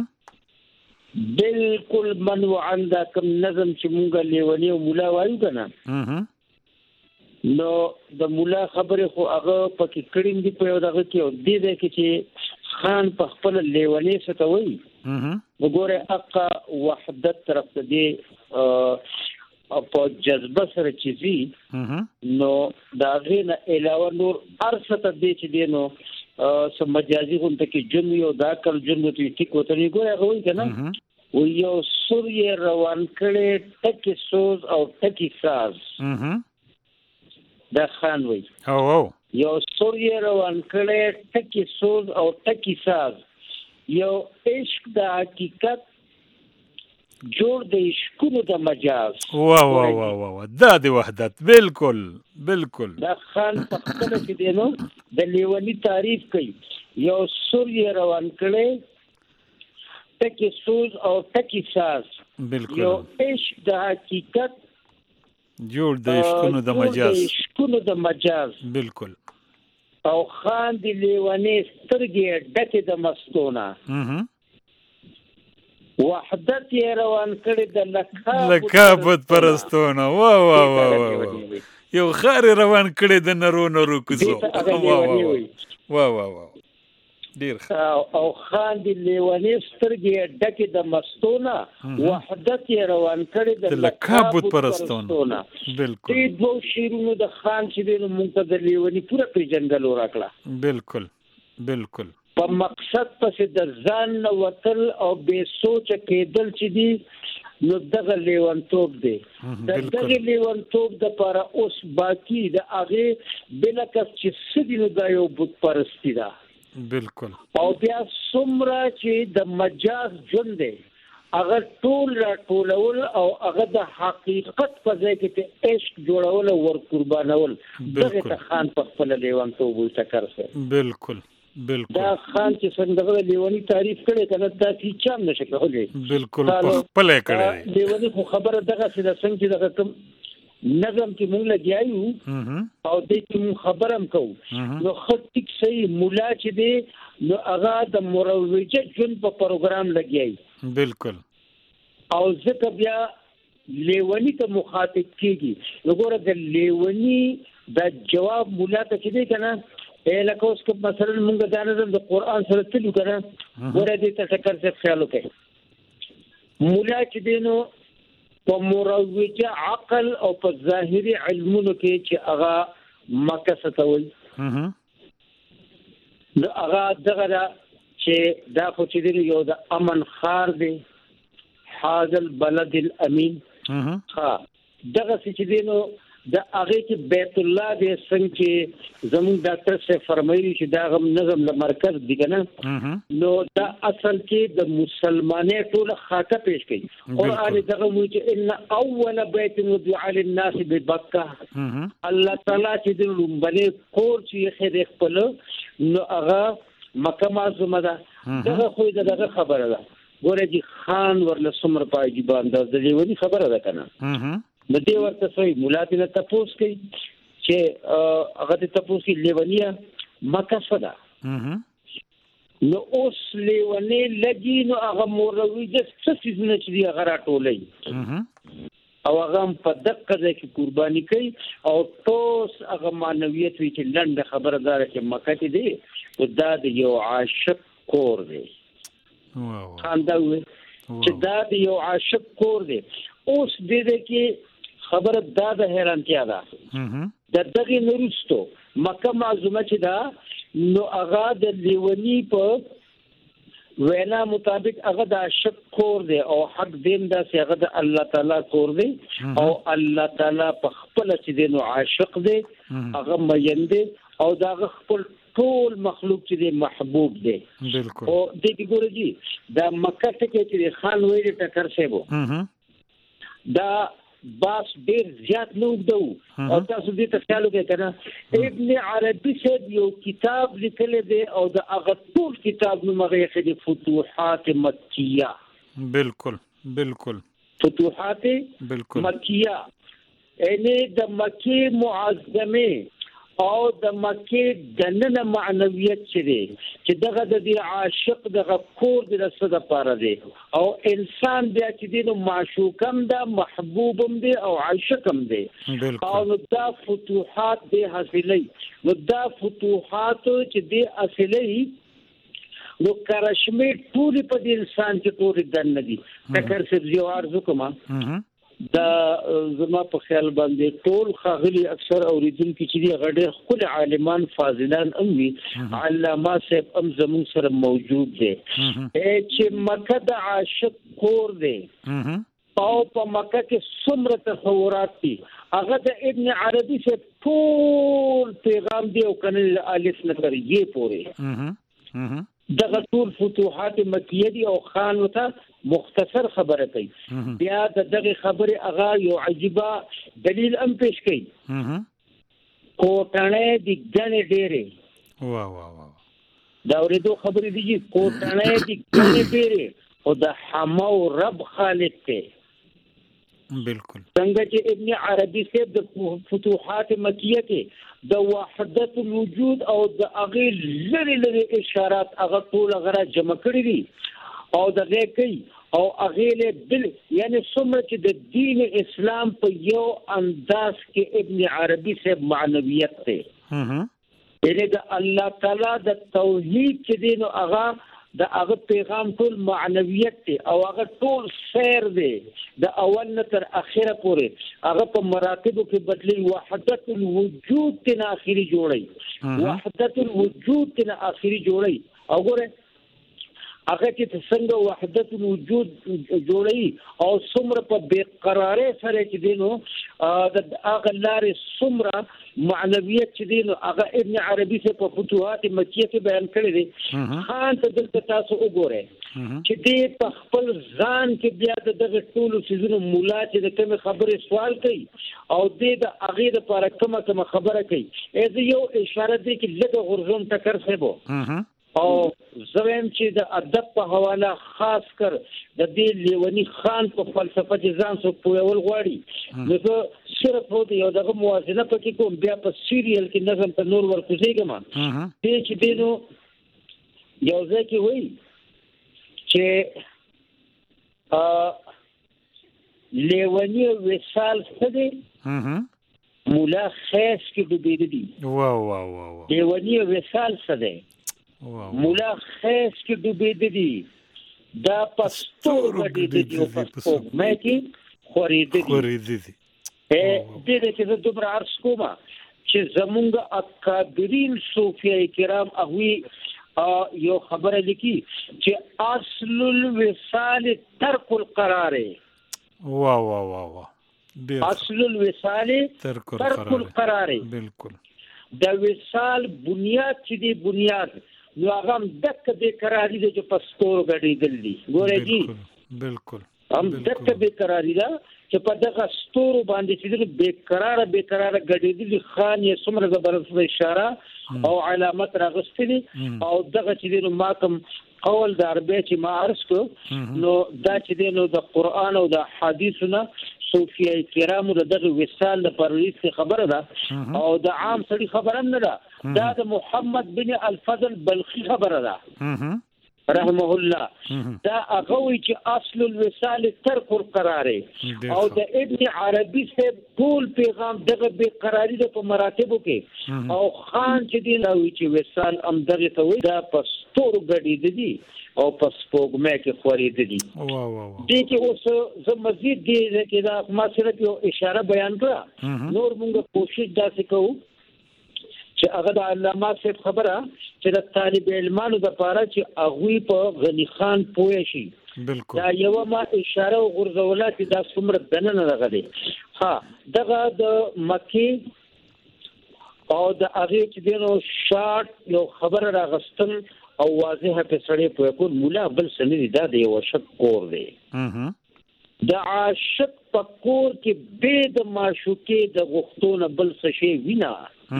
[SPEAKER 5] بالکل منو عند کوم نظم چې مونږ لیونی او مولا وایو کنه نو د مولا خبره خو هغه پکې کړین دی په دغه کې او دې کې چې خان په خپل لیونی څه وایي وګوره اقا وحدت طرف ته دی په جذبه سره چیزی نو دا غینه علاوه نور ارسته دی چې دی نو سم مجازي غونته کې جن یو دا کل جن ته ټیک وته نه ګوره غوي کنه و یو سوري روان کړي ټکی سوز او ټکی ساز دا خان وای
[SPEAKER 2] او
[SPEAKER 5] یو سوري روان کړي ټکی سوز او ټکی ساز یو عشق د حقیقت جوړ د عشقونو د مجاز.
[SPEAKER 2] وا دا د وحدت بالکل
[SPEAKER 5] دا خان په خپل کې دی نو د لیونی تعریف کوي. یو سور یې روان کړي ټکی سوز او ټکی ساز.
[SPEAKER 2] بالکل
[SPEAKER 5] یو عشق د حقیقت
[SPEAKER 2] جوړ د عشقونو د مجاز.
[SPEAKER 5] بالکل. او خان دی لیونی سترګې ډکې د مستونه. وحدت یې روان کړی د
[SPEAKER 2] لکابت پرستونه. وا یو خار روان کړی د نرو کوزو. وا ډیر
[SPEAKER 5] او خان دی لیونی سترګې ډکې د مستونه. وحدت یې روان کړی د
[SPEAKER 2] لکابت پرستونه. بالکل.
[SPEAKER 5] دې دوه شیرونو د خان چې دی موږ ته د لیونی پوره پیژندل ورکړه. بالکل. په مقصد پسې د ځان نه وتل او بې سوچه کېدل چې دي نو دغه لیونتوب دی. د دغه لیونتوب دپاره اوس باقي د هغې بلکس چې څه دي نو دا یو بت پرستي ده.
[SPEAKER 2] بالکل.
[SPEAKER 5] او بیا څومره چې د مجاز ژوند دی هغه ټول راټولول او هغه د حقیقت په ځای کې ته عشق جوړول او ور قربانول. دغه ته خان په خپل لیونتوب ټکر سره.
[SPEAKER 2] بالکل.
[SPEAKER 5] دا خان چې څنګه لیونی تعریف کړي کنه دا هیڅ چم نشي کولای.
[SPEAKER 2] بالکل په خپل کړي.
[SPEAKER 5] لیونی خو خبره دغه څه څنګه چې دغه کوم نظم کې مونږ لګیایو او دې کې مونږ خبرم کوو نو خطیک صحیح مولا چې دی نو هغه د مروجه جون په پروګرام لګیای.
[SPEAKER 2] بالکل.
[SPEAKER 5] او ځکه بیا لیونی ته مخاطب کیږي. وګوره د لیونی د جواب مولا ته کې دی کنه لکه اوس که مثلا مونږ دا نظم د قرآن سره تلو کنه ګوره دې ته ټکر څه خیال وکړي. مولا چې دی نو په مروجه عقل او په ظاهري علمونو کې چې هغه مکه ته وایي نو هغه دغه چې دا خو چې دی یو د امن خار دی حاضر بلد الامین. دغه چې دی نو د هغه کې بیت الله دې څنګه چې زموږ ډاکټر سے فرمایي چې دا غم نظم له مرکز دی کنه نو دا اصل کې د مسلمانې ټول خاطه پیش کړي. قرآن دغه وایي چې ان اول بیت وضع للناس ببکه. الله تعالی چې د لومبنه کور چې خیر خپل نو هغه مکه معظمه ده. دغه خو دغه خبره ده. ګوره جی خان ورله سمر پاجي باندې د لیونی خبره ده کنه. نو دې ورته سوی مولا ته تاسو کوي چې هغه ته تاسو کې لیونیا مکه صدا. نو اوس لیونی لګي نو هغه موروي د څه څه چې دی هغه راټولې او هغه په دقه ځای کې قرباني کوي او توس هغه معنویت وی چې لنډه خبردار چې مکه ته دی او دا د یو عاشق کور دی. خاندا وي چې دا د یو عاشق کور دی. اوس دې کې خبره دا د حیرانتیا ده د دغه نورستو مکه معظمه چې دا نو هغه د لیونی په وینا مطابق هغه د عاشق کور دی او حق دین دا چې هغه د الله تعالی کور دی او الله تعالی په خپل چې دی نو عاشق دی هغه مینده او دا خپل ټول مخلوق چې دی محبوب دی.
[SPEAKER 2] بالکل.
[SPEAKER 5] او دې ګورې جی دا مکه ته کې چې خان ویل ټکر شیبو دا باس ډیر زیات نو دو او تاسو دې ته خیال وکړئ کنه ابن عربي صاحب یو کتاب لیکلی دی او د هغه ټول کتاب نوم هغه دی فتوحات مکیه.
[SPEAKER 2] بالکل.
[SPEAKER 5] فتوحات مکیه یعنی د مکه معظمه او د مکه دننه معنویت چې دی چې دغه د دې عاشق دغه کور د رسد لپاره دی او انسان بیا چې دی نو معشوقم ده محبوبم دی او عاشقم دی. او دا فتوحات دی حاصلې نو دا فتوحات چې دی حاصلې نو کرشمه ټول په دې انسان کې ټول دنه دي. تکر سبزی او ارزو کومه دا زما په خیال باندې ټول خاغلی اکثر اوریدونکو چې دی غډه خپل عالمان فاضلان امي علامه صاحب ام زمون سره موجود دي چې مکه د عاشق کور دی او په مکه کې څومره تصورات دي هغه د ابن عربي صاحب ټول پیغام دی او کنه الف نظر یې پوره دغه ټول فتوحات مکیه دي او خان وته مختصر خبره کوي بیا دغه خبره هغه یو عجيبه دلیل هم پیش کوي کوټنه دي ګڼې ډېرې
[SPEAKER 2] واه واه واه
[SPEAKER 5] دا ورېدو خبرې دي چې کوټنه دي ګڼې ډېرې او د حمو رب خالق ته
[SPEAKER 2] بالکل
[SPEAKER 5] څنګه چې ابن عربي صاحب د فتوحات مکیه کې د وحدت الوجود او د هغه لری اشارات هغه ټول غره جمع کړی دي او دغه کوي او هغه له بل یعنی څومره چې د دین اسلام په یو انداز کې ابن عربي صاحب معنویت ته یعنی د الله تعالی د توحید چې دین او هغه د هغه پیغام ټول معنویت دی او هغه ټول سیر دی د اول نه تر اخره پورې هغه په مراتبو کې بدلی وحدت الوجود تن اخري جوړي وحدت الوجود تن اخري جوړي او ګوره هغه چې څنګه وحدت الوجود جوړي او څومره په بیقرارۍ سره چې دینو د هغه لارې څومره معنویت چې دینو هغه ابن عربي سے په فتوحات مکیه کې بیان کړی دی خان ته دلته تاسو وګورئ چې دې په خپل ځان کې بیا دغه ټول سيزونو مولا چې د کوم خبرې سوال کوي او دې د هغه لپاره کومه خبره کوي اې یو اشاره دې کې لږه غرزون ټکر سبو او زویم چې د ادب په حواله خاص کر د دې لیونی خان په فلسفه چې ځان څو پویول غواړي نو صرف یو دغه موازنه پکې کوم بیا په سیریل کې نظم ته نور ورکوځيګم دې چې دینو یو ځکه وایي چې لیونی وصال څه دی مولا خیس کې ډوبېدی دي
[SPEAKER 2] واه واه واه
[SPEAKER 5] لیونی وصال څه دی مولا خیس کې ډوبېدی دي دا پستور غړي دي او پستور مې کې خورېدی دي دې چې د دومره عرض کومه چې زمونږ اکابرین صوفیای کرام هغه یو خبره لیکي چې اصل الوصال ترک القرار
[SPEAKER 2] واه واه واه واه
[SPEAKER 5] اصل الوصال ترک القرار
[SPEAKER 2] بالکل
[SPEAKER 5] د وصال بنیاد چې دی بنیاد نو هغه دک به قراری د پستور غړي دلی ګورې جی
[SPEAKER 2] بالکل
[SPEAKER 5] هم دک به قراری دا چې په دغه ستورو باندې چې به قرار غړي دلی خان یې څومره زبردست اشاره او علامت راغستلی او دغه چې نو ماکم قول د عربی چې ما عرض کو نو دا چې نو د قران او د حدیثونه صوفیای کرامو دغه وصال د پرویز خبره ده او د عام سړي خبره نه ده دا د محمد بن الفضل بلخي خبره ده رحمه الله دا هغه چې اصل الوصال ترک القرار او د ابن عربي صاحب ټول پیغام دغه به قراری د په مراتبو کې او خان چې دی نو چې وصال ام دغه ته وي دا پستور غړي دي او پس پوګمه کې خورېدې دي
[SPEAKER 2] واه واه
[SPEAKER 5] دې کې اوس زه مزید دې کې دا ما صرف یو اشاره بیان کړه نور موږ کوشش داسې کوو چې هغه د علامه صاحب خبره چې د طالب علمانو د لپاره چې هغه په غنی خان پوه شي
[SPEAKER 2] بالکل
[SPEAKER 5] دا یو ما اشاره غرزوله چې دا څومره دننه راغلي ها دغه د مکی او د هغه چې دینو شارټ یو خبره راغستل او واضحه په سړی په کول مولا بل سنې دا دی یو شک کور دی د عاشق په کور کې به د معشوقې د غختونه بل څه شی وینا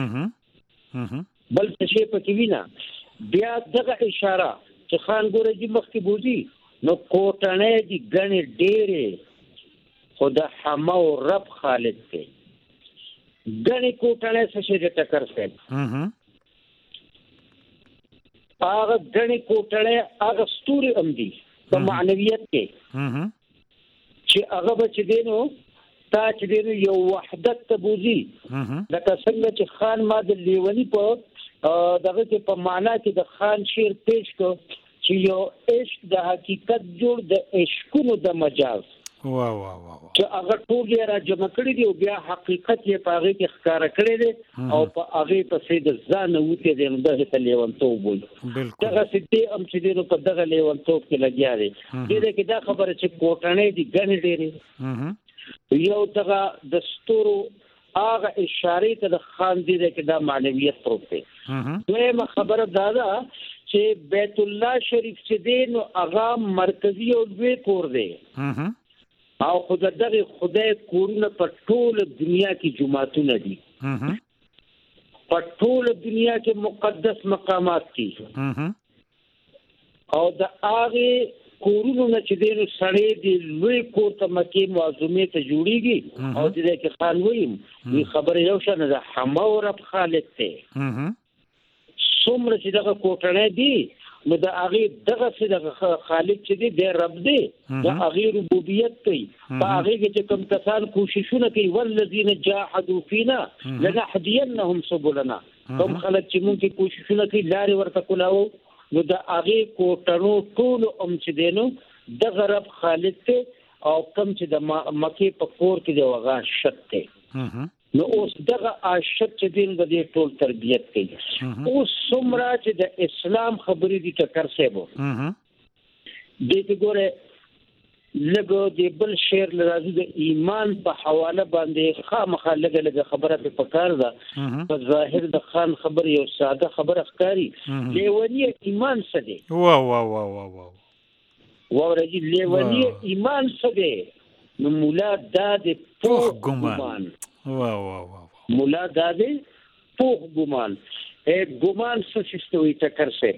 [SPEAKER 5] بل څه شی پکې وینا بیا دغه اشاره چې خان ګورې مخ کې بوزي نو کوټنه دي غنې ډېرې خدا حما او رب خالق دی غنې کوټنه څه شي د ټکر سره هغه غنې کوټنه هغه ستوري هم دي په معنویت کې چې هغه بچ دینو تا چې دینو یو وحدت تبوزي لکه څنګه چې خان ما د لیونی په دغه کې په معنا کې د خان شعر پیش کو چې یو عشق د حقیقت جوړ د عشقونو د مجاز
[SPEAKER 2] واه واه واه
[SPEAKER 5] چې هغه ټول یې را جمع کړی دی او بیا حقیقت یې په هغه کې ښکارا کړی دی او په هغه په سید ځان وته دی نو دغه ته لیونتوب وي دغه سید هم چې دی په دغه لیونتوب کې لګیا دی دغه کې دا خبره چې کوټنې دي غنې ډېری یو دغه د ستورو هغه اشاره ته د خان دي کې دا معنویت پروت دی دویمه خبره دا ده چې بیت الله شریف چې دی نو هغه مرکزی او لوی کور دی او خدای کورونه په ټول دنیا کې جمعتونه دي په ټول دنیا کې مقدس مقامات دي او د هغه کورونو نه چې دین سړی دی لوی کور ته مکه معظمه ته جوړیږي او دې کې خان ویم وی خبره یو شنه د حما او رب خالق ته څومره چې دغه کوټړې دی نو د هغه دغه څه د خالق چې دی د رب دی د هغه ربوبیت کوي په هغه کې چې کوم کسان کوششونه کوي والذین جاهدوا فینا لنهدینهم سبلنا کوم خلک چې مونږ کې کوششونه کوي لارې ورته کولاو نو د هغه کوټړو ټول چې دینو د رب خالق ته او کوم چې د مکه په کور کې دی وغه شت ته نو اوس دغه عاشق چې دین د دې ټول تربیت کوي اوس څومره چې د اسلام خبرې دي ټکر سیبو دې ګوره لګو د بل شعر لرازي د ایمان په حواله باندې خامخا لګه خبره په پکار ده په ظاهر د خان خبر یو ساده خبره ښکاری لیونی ایمان څه دی ورته لیونی ایمان څه دی نو مولا د پوخ ګمان مولا د پوخ ګمان ګمان څه شستوي ټکر سه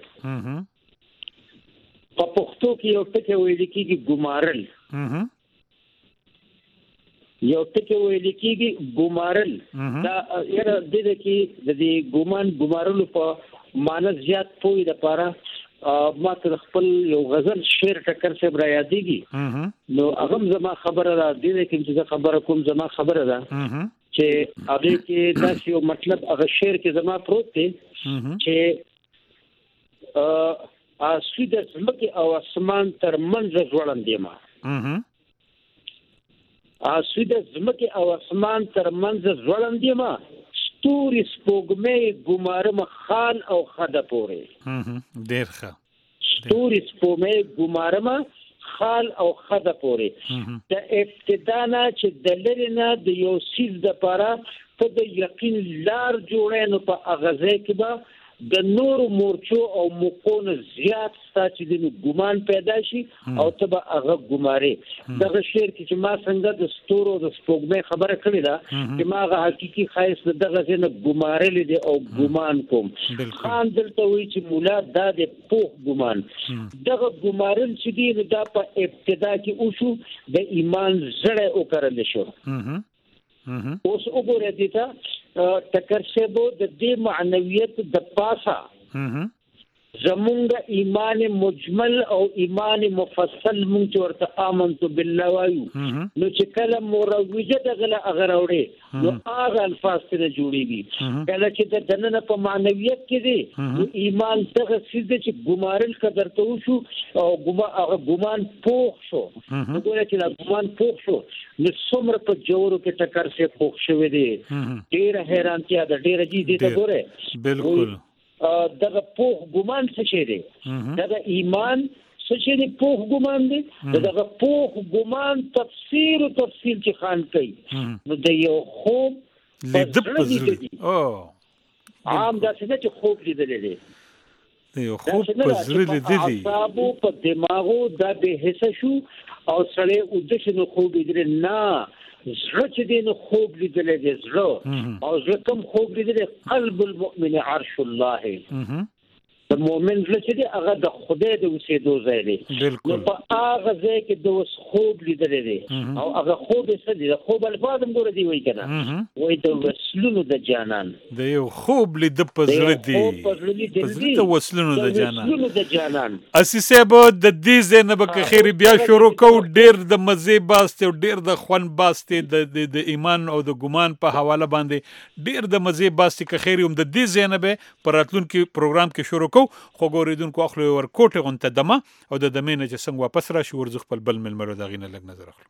[SPEAKER 5] په پښتو کې یو ټکی ویل کېږي ګمارل یو ټکی ویل کېږي ګمارل دا یره د دې کې د دې ګمارلو په معنی زیات پوي د پاره ما تر خپل یو غزل شعر ټکر سے برا یادېږي نو هغه زما خبره را دي چې چې خبره کوم زما خبره ده چې هغه کې دا یو مطلب هغه شعر کې زما پروت دی چې اسوی د زمکه او اسمان تر منځ ځوړندې ما اسوی د زمکه او اسمان تر منځ ځوړندې ما ستوري سپوږمۍ ګمارم خان او خده پورې
[SPEAKER 2] ډېر ښه
[SPEAKER 5] ستوري سپوږمۍ ګمارم خال او خده پورې د ابتدا نه چې د لری نه د یو سیز د پاره ته د یقین لار جوړې نو په اغازه کې به د نور مورچو او مقون زیات ساتي د ګمان پیدا شي او ته به هغه ګماري دغه شعر کې چې ما څنګه د ستورو د سپوږمۍ خبره کړې ده چې ما هغه حقيقي خاص دغه څنګه ګمارل دي او ګمان کوم خان دلته وی چې مولا دا د پوخ ګمان دغه ګمارل چې دی دا په ابتدا کې اوسو د ایمان زړه او کړل شو اوس وګورئ دې ته ټکر شبو د دې معنویت د پاسا زمونږ ایمان مجمل او ایمان مفصل مونږ ورته آمنت بالله وایو نو چې کله مروجه دغه اغراوړي نو هغه الفاظ ته جوړيږي کله چې د دننه په معنویت کې دي ایمان دغه سیده چې ګمارل قدر ته وشو او ګمان پوښ شو وګوره چې دا ګمان پوښ شو نو څومره په جوړو کې ټکر سے پوښ شوی دی ډېر حیرانتیا ده ډېر دي ته ګوره
[SPEAKER 2] بالکل
[SPEAKER 5] دغه پوخ ګمان څه شي دی دغه ایمان څه شي دی پوخ ګمان دی دغه پوخ ګمان تفسیر چې خان کوي نو د یو خوب لیدل عام دا څه چې خوب لیدل دي
[SPEAKER 2] یو خوب په زړه لیدل دي
[SPEAKER 5] تاسو په دماغو دا به حس شو او سره ودښنه خوب لیدل نه زړه چې دین خوب لیدل دي زړه او زړه کوم خوب لیدل قلب المؤمن عرش الله د مؤمن زړه چې دی هغه د خدای د اوسېدو ځای دی نو په هغه ځای کې د اوس خوب لیدل دي او هغه خوب څه دی د خوب الفاظ هم ګور دی وای کنه وای د وسلونو د جانان
[SPEAKER 2] د یو خوب لید په زړه دی په زړه د وسلونو د جانان اساسه به د دې زینب کې خیر بیا شروع کو ډیر د مزه باسته ډیر د خوان باسته د ایمان او د ګمان په حواله باندې ډیر د مزه باسته کې خیر هم د دې زینب پر راتلونکي پروګرام کې شروع خو ګوریدونکو اخلو ور کوټه غونته دمه او د دمه نه چې څنګه واپس راشي ورځ خپل بل ملمرو دغینه لګ نظر اخلو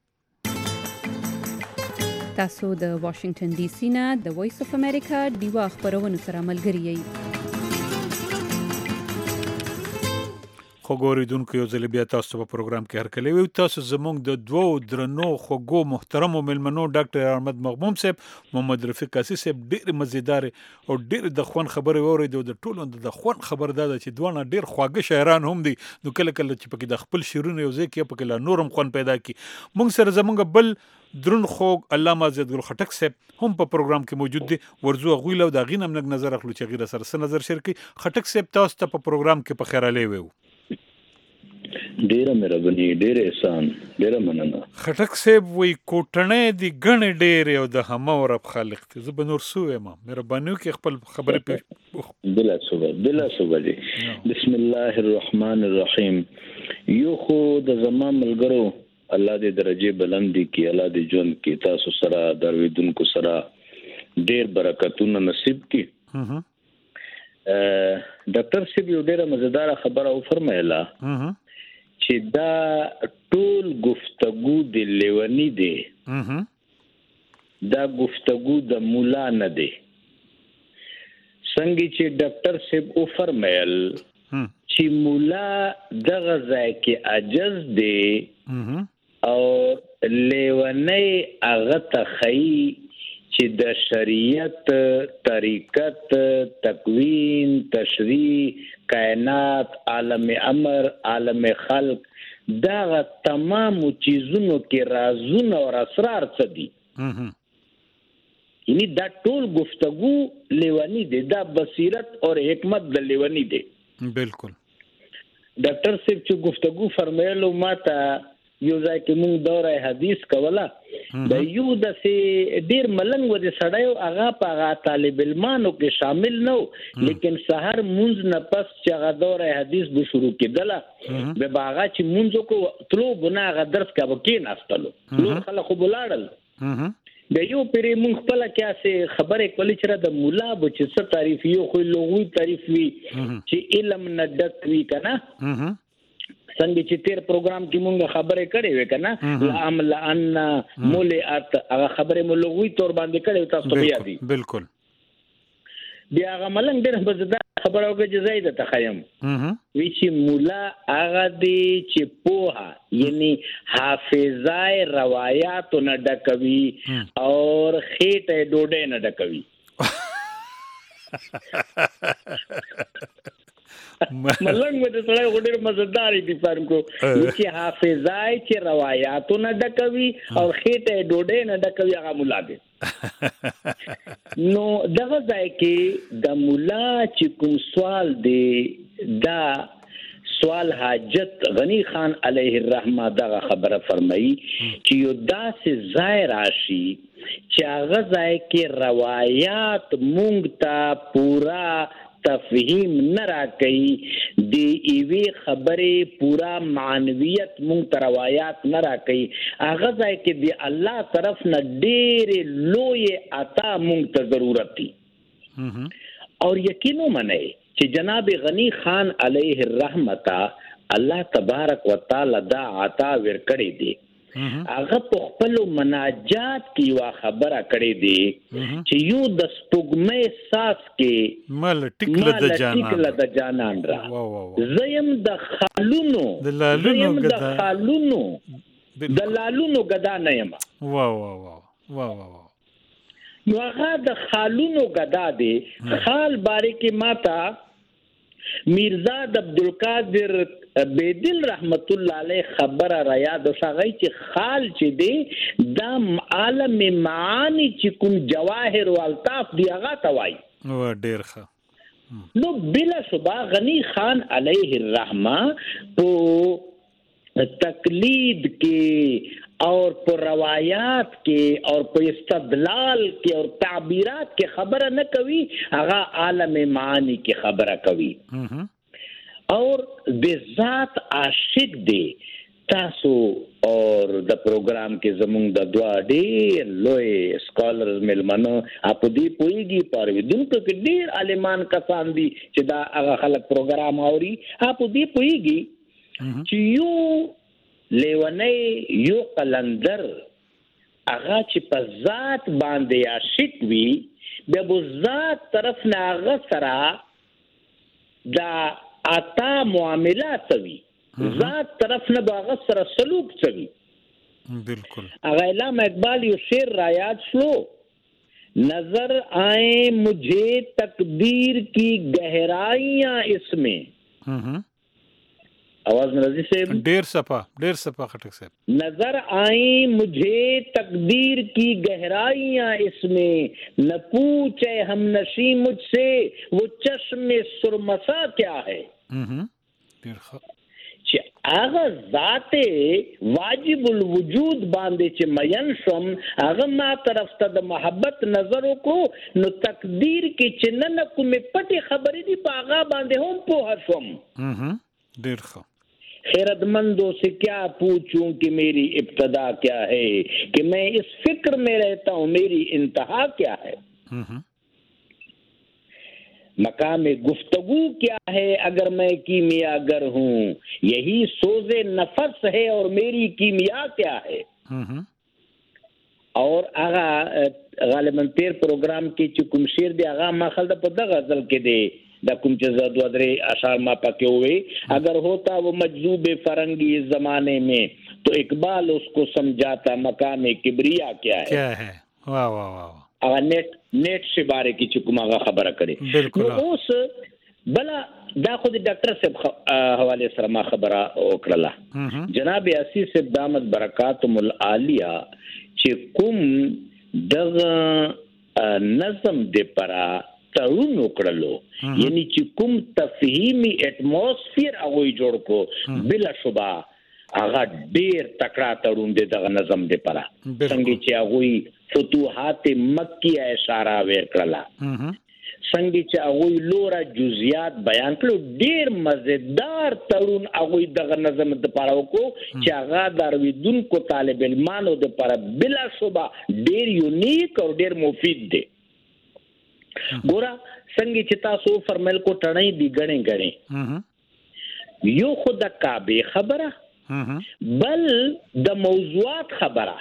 [SPEAKER 6] تاسو د واشنگټن ډي سي نه د وایس اف امریکا دیوا خبرونه سره ملګری یئ
[SPEAKER 2] خو ګوریدونکو یو ځل بیا تاسو په پروګرام کې هرکلی وي تاسو زموږ د دوو درنو خوږو محترمو مېلمنو ډاکټر احمد مغموم صاحب محمد رفیق قاصي صاحب ډېرې مزیدارې او ډېرې د خوند خبرې واورېدې او د ټولو د خوند خبر دا ده چې دواړه ډېر خواږه شاعران هم دي نو کله کله چې پکې د خپل شعرونه یو ځای کې پکې لا نور هم خوند پیدا کړي موږ سره زموږ بل درون خوږ علامه عزت ګل خټک صاحب هم په پروګرام کې موجود دي ورځو هغوی له د هغې نه هم لږ نظر اخلو چې هغې راسره څه نظر شیر کړي خټک صاحب تاسو ته په پروګرام کې په خیرالی ویو
[SPEAKER 7] ډیره مهرباني ډیره احسان ډیره مننه
[SPEAKER 2] خټک صاحب وی کوټنۍ دی ګڼې ډېرې او د همه رب خالق دی زه به نور څه ویم مهرباني وکړئ خپل خبرې
[SPEAKER 7] بلا صبر دی بسم الله الرحمن الرحیم یو خو د زما ملګرو الله دې درجه بلند کی الله دې ژوند کی تاسو سره درویدونکو سره ډیر برکتونه نصیب کی ډاکټر صاحب یو ډیره مزیدار خبره او فرمایله چې دا ټول گفتگو د لیونی دی دا گفتگو د مولا نه دی څنګه چې ډاکټر صاحب او فرمایل چې مولا دغه ځای کې عجز دی او لیونی هغه ته خی چې د شریعت طریقت تکوین تشریع کائنات عالم امر عالم خلق دا تمام چیزونو کې رازونه او اسرار څه دي یعنی دا ټول گفتگو لیونی دی دا بصیرت اور حکمت د لیونی دی
[SPEAKER 2] بالکل
[SPEAKER 7] ډاکټر صاحب چې گفتگو فرمایلو ماته یو ځای کې موږ دوره حدیث کوله د یو د ډیر ملنګ و د سړیو هغه په هغه طالب علمانو کې شامل نو لیکن سحر مونږ نه پس چې هغه دوره حدیث به شروع کېدله به هغه چې مونږ کو تلو بنا هغه درس کا وکې ناستلو نور خلک خو بلاړل د یو پری مونږ خپل کیاسه خبره کولې چې د مولا به چې څه تعریف یو خو لغوي تعریف وي چې علم نه ډک وي کنه څنګه چې تیر پروګرام کې مونږ خبرې کړې وې کنه لعمل ان مولئت هغه خبرې مولوي تور باندې کړې تاسو بیا دي
[SPEAKER 2] بالکل
[SPEAKER 7] بیا هغه ملنګ ډېر مزدار خبره وکړه چې زید تخیم وی چې مولا هغه دی چې پوها یعنی حافظای روایت نه ډکوي اور خېټه ډوډۍ نه ډکوي ملنګ مې د سړی غوډر مزداري دي فرم کو چې حافظای چې روایتو نه ډکوي او خېټه ډوډۍ نه ډکوي هغه مولا دی نو دغه ځای کې د مولا چې کوم سوال دی دا سوال حاجت غنی خان علیه الرحمه دغه خبره فرمایي چې یو داسې ځای راشي چې هغه ځای کې روایت مونږ ته پورا تفهیم نه راکړي دی ایوی خبره پورا معنویت مونږ ته روایت نه راکړي هغه ځای کې دی الله طرف نه ډېر لوی عطا مونږ ته ضرورت دی اور یقینو منئ چې جناب غنی خان علیه الرحمه الله تبارک وتعالى دا عطا ورکړي دی هغه په خپل مناجات کې وا خبره کړې دي چې یو د سپوږمۍ ساس کې
[SPEAKER 2] مل ټیکله د جانان
[SPEAKER 7] را زیم د خالونو د لالونو غدا نه یم
[SPEAKER 2] وا
[SPEAKER 7] نو هغه د خالونو غدا دی خال باره کې ماتا میرزا عبدالقادر بیدل رحمت الله علیه خبره را یاد وسغی چې خال چې دی د عالم معانی چې کوم جواهر او الطاف دی هغه توای
[SPEAKER 2] و ډیر ښه
[SPEAKER 7] نو بلا شبہ غنی خان علیه الرحمه په تقلید کې اور پر روایات کې اور په استدلال کې اور تعبیرات کې خبره نه کوي هغه عالم معانی کې خبره کوي اور د ذات عاشق دی تاسو اور د پروګرام کې زمونږ د دوا ډېر لوی سکالرز ملمنو اپ دې پويږي پرویدونکو کې ډېر عالمان کسان دي چې دا هغه خلک پروګرام اوري اپ دې پويږي چې یو لیونی یو قلندر هغه چې په ذات باندې عاشق وي به ذات طرف نه هغه سره دا اتا معاملات وي ذات طرف نه باغ سره سلوک چوي.
[SPEAKER 2] بالکل.
[SPEAKER 7] هغه علامه اقبال یو شعر را یاد شلو، نظر آئے مجھے تقدیر کی گہرائیاں اس میں. आवाज में रजी से
[SPEAKER 2] ढेर सफा खटक साहब.
[SPEAKER 7] नजर आई मुझे तकदीर की गहराइयां इसमें, न पूछे हम नशी मुझसे वो चश्मे सुरमसा क्या है. आगा जाते वाजिबुल वजूद बांधे चे मयन शम आगा मा तरफ तद मोहब्बत नजरों को न तकदीर के चिन्ह को में पटी खबरी दी पागा बांधे हम पोहा शम.
[SPEAKER 2] देखो
[SPEAKER 7] खैरतमंदों से क्या पूछूं कि मेरी इब्तदा क्या है, कि मैं इस फिक्र में रहता हूँ मेरी इंतहा क्या है. मकाम गुफ्तगू क्या है अगर मैं कीमियागर हूँ, यही सोजे नफस है और मेरी कीमिया क्या है. और आगा गालिबन 13 प्रोग्राम की चुकुम शेर दे आगा माखल दा पदा गजल के दे दा कुम चज़द वदरे अशार मा पके हुए. अगर होता वो मजजूब फरंगी इस जमाने में तो इकबाल उसको समझाता मकाम किबरिया क्या है.
[SPEAKER 2] वाह वाह वाह.
[SPEAKER 7] नेट से बारे की चुकुमागा खबर करे. उस बला دا خود ډاکټر صاحب حواله سره ما خبره وکړه. جناب یاسین صاحب دامت برکاتهم العالیه چې کوم دغه نظم د پرا تړون وکړلو، یعنی چې کوم تفهیمی اټموسفیر هغه جوړ کو بلا شبہ هغه ډیر تکړه تړون دی دغه نظم د پرا. څنګه چې هغه فتوحات مکیه اشاره وکړه، څنګه چې هغه لورا جزئیات بیان کړو، ډیر مزیدار تړون هغه دغه نظم د پاره وکړو چې هغه درویدونکو طالب علمانو د پاره بلا شبہ ډیر یونیک او ډیر مفید دی. ګوره څنګه چې تاسو فرمایل کو ټړې دی غړې یو خود کعبه خبره بل د موضوعات خبره.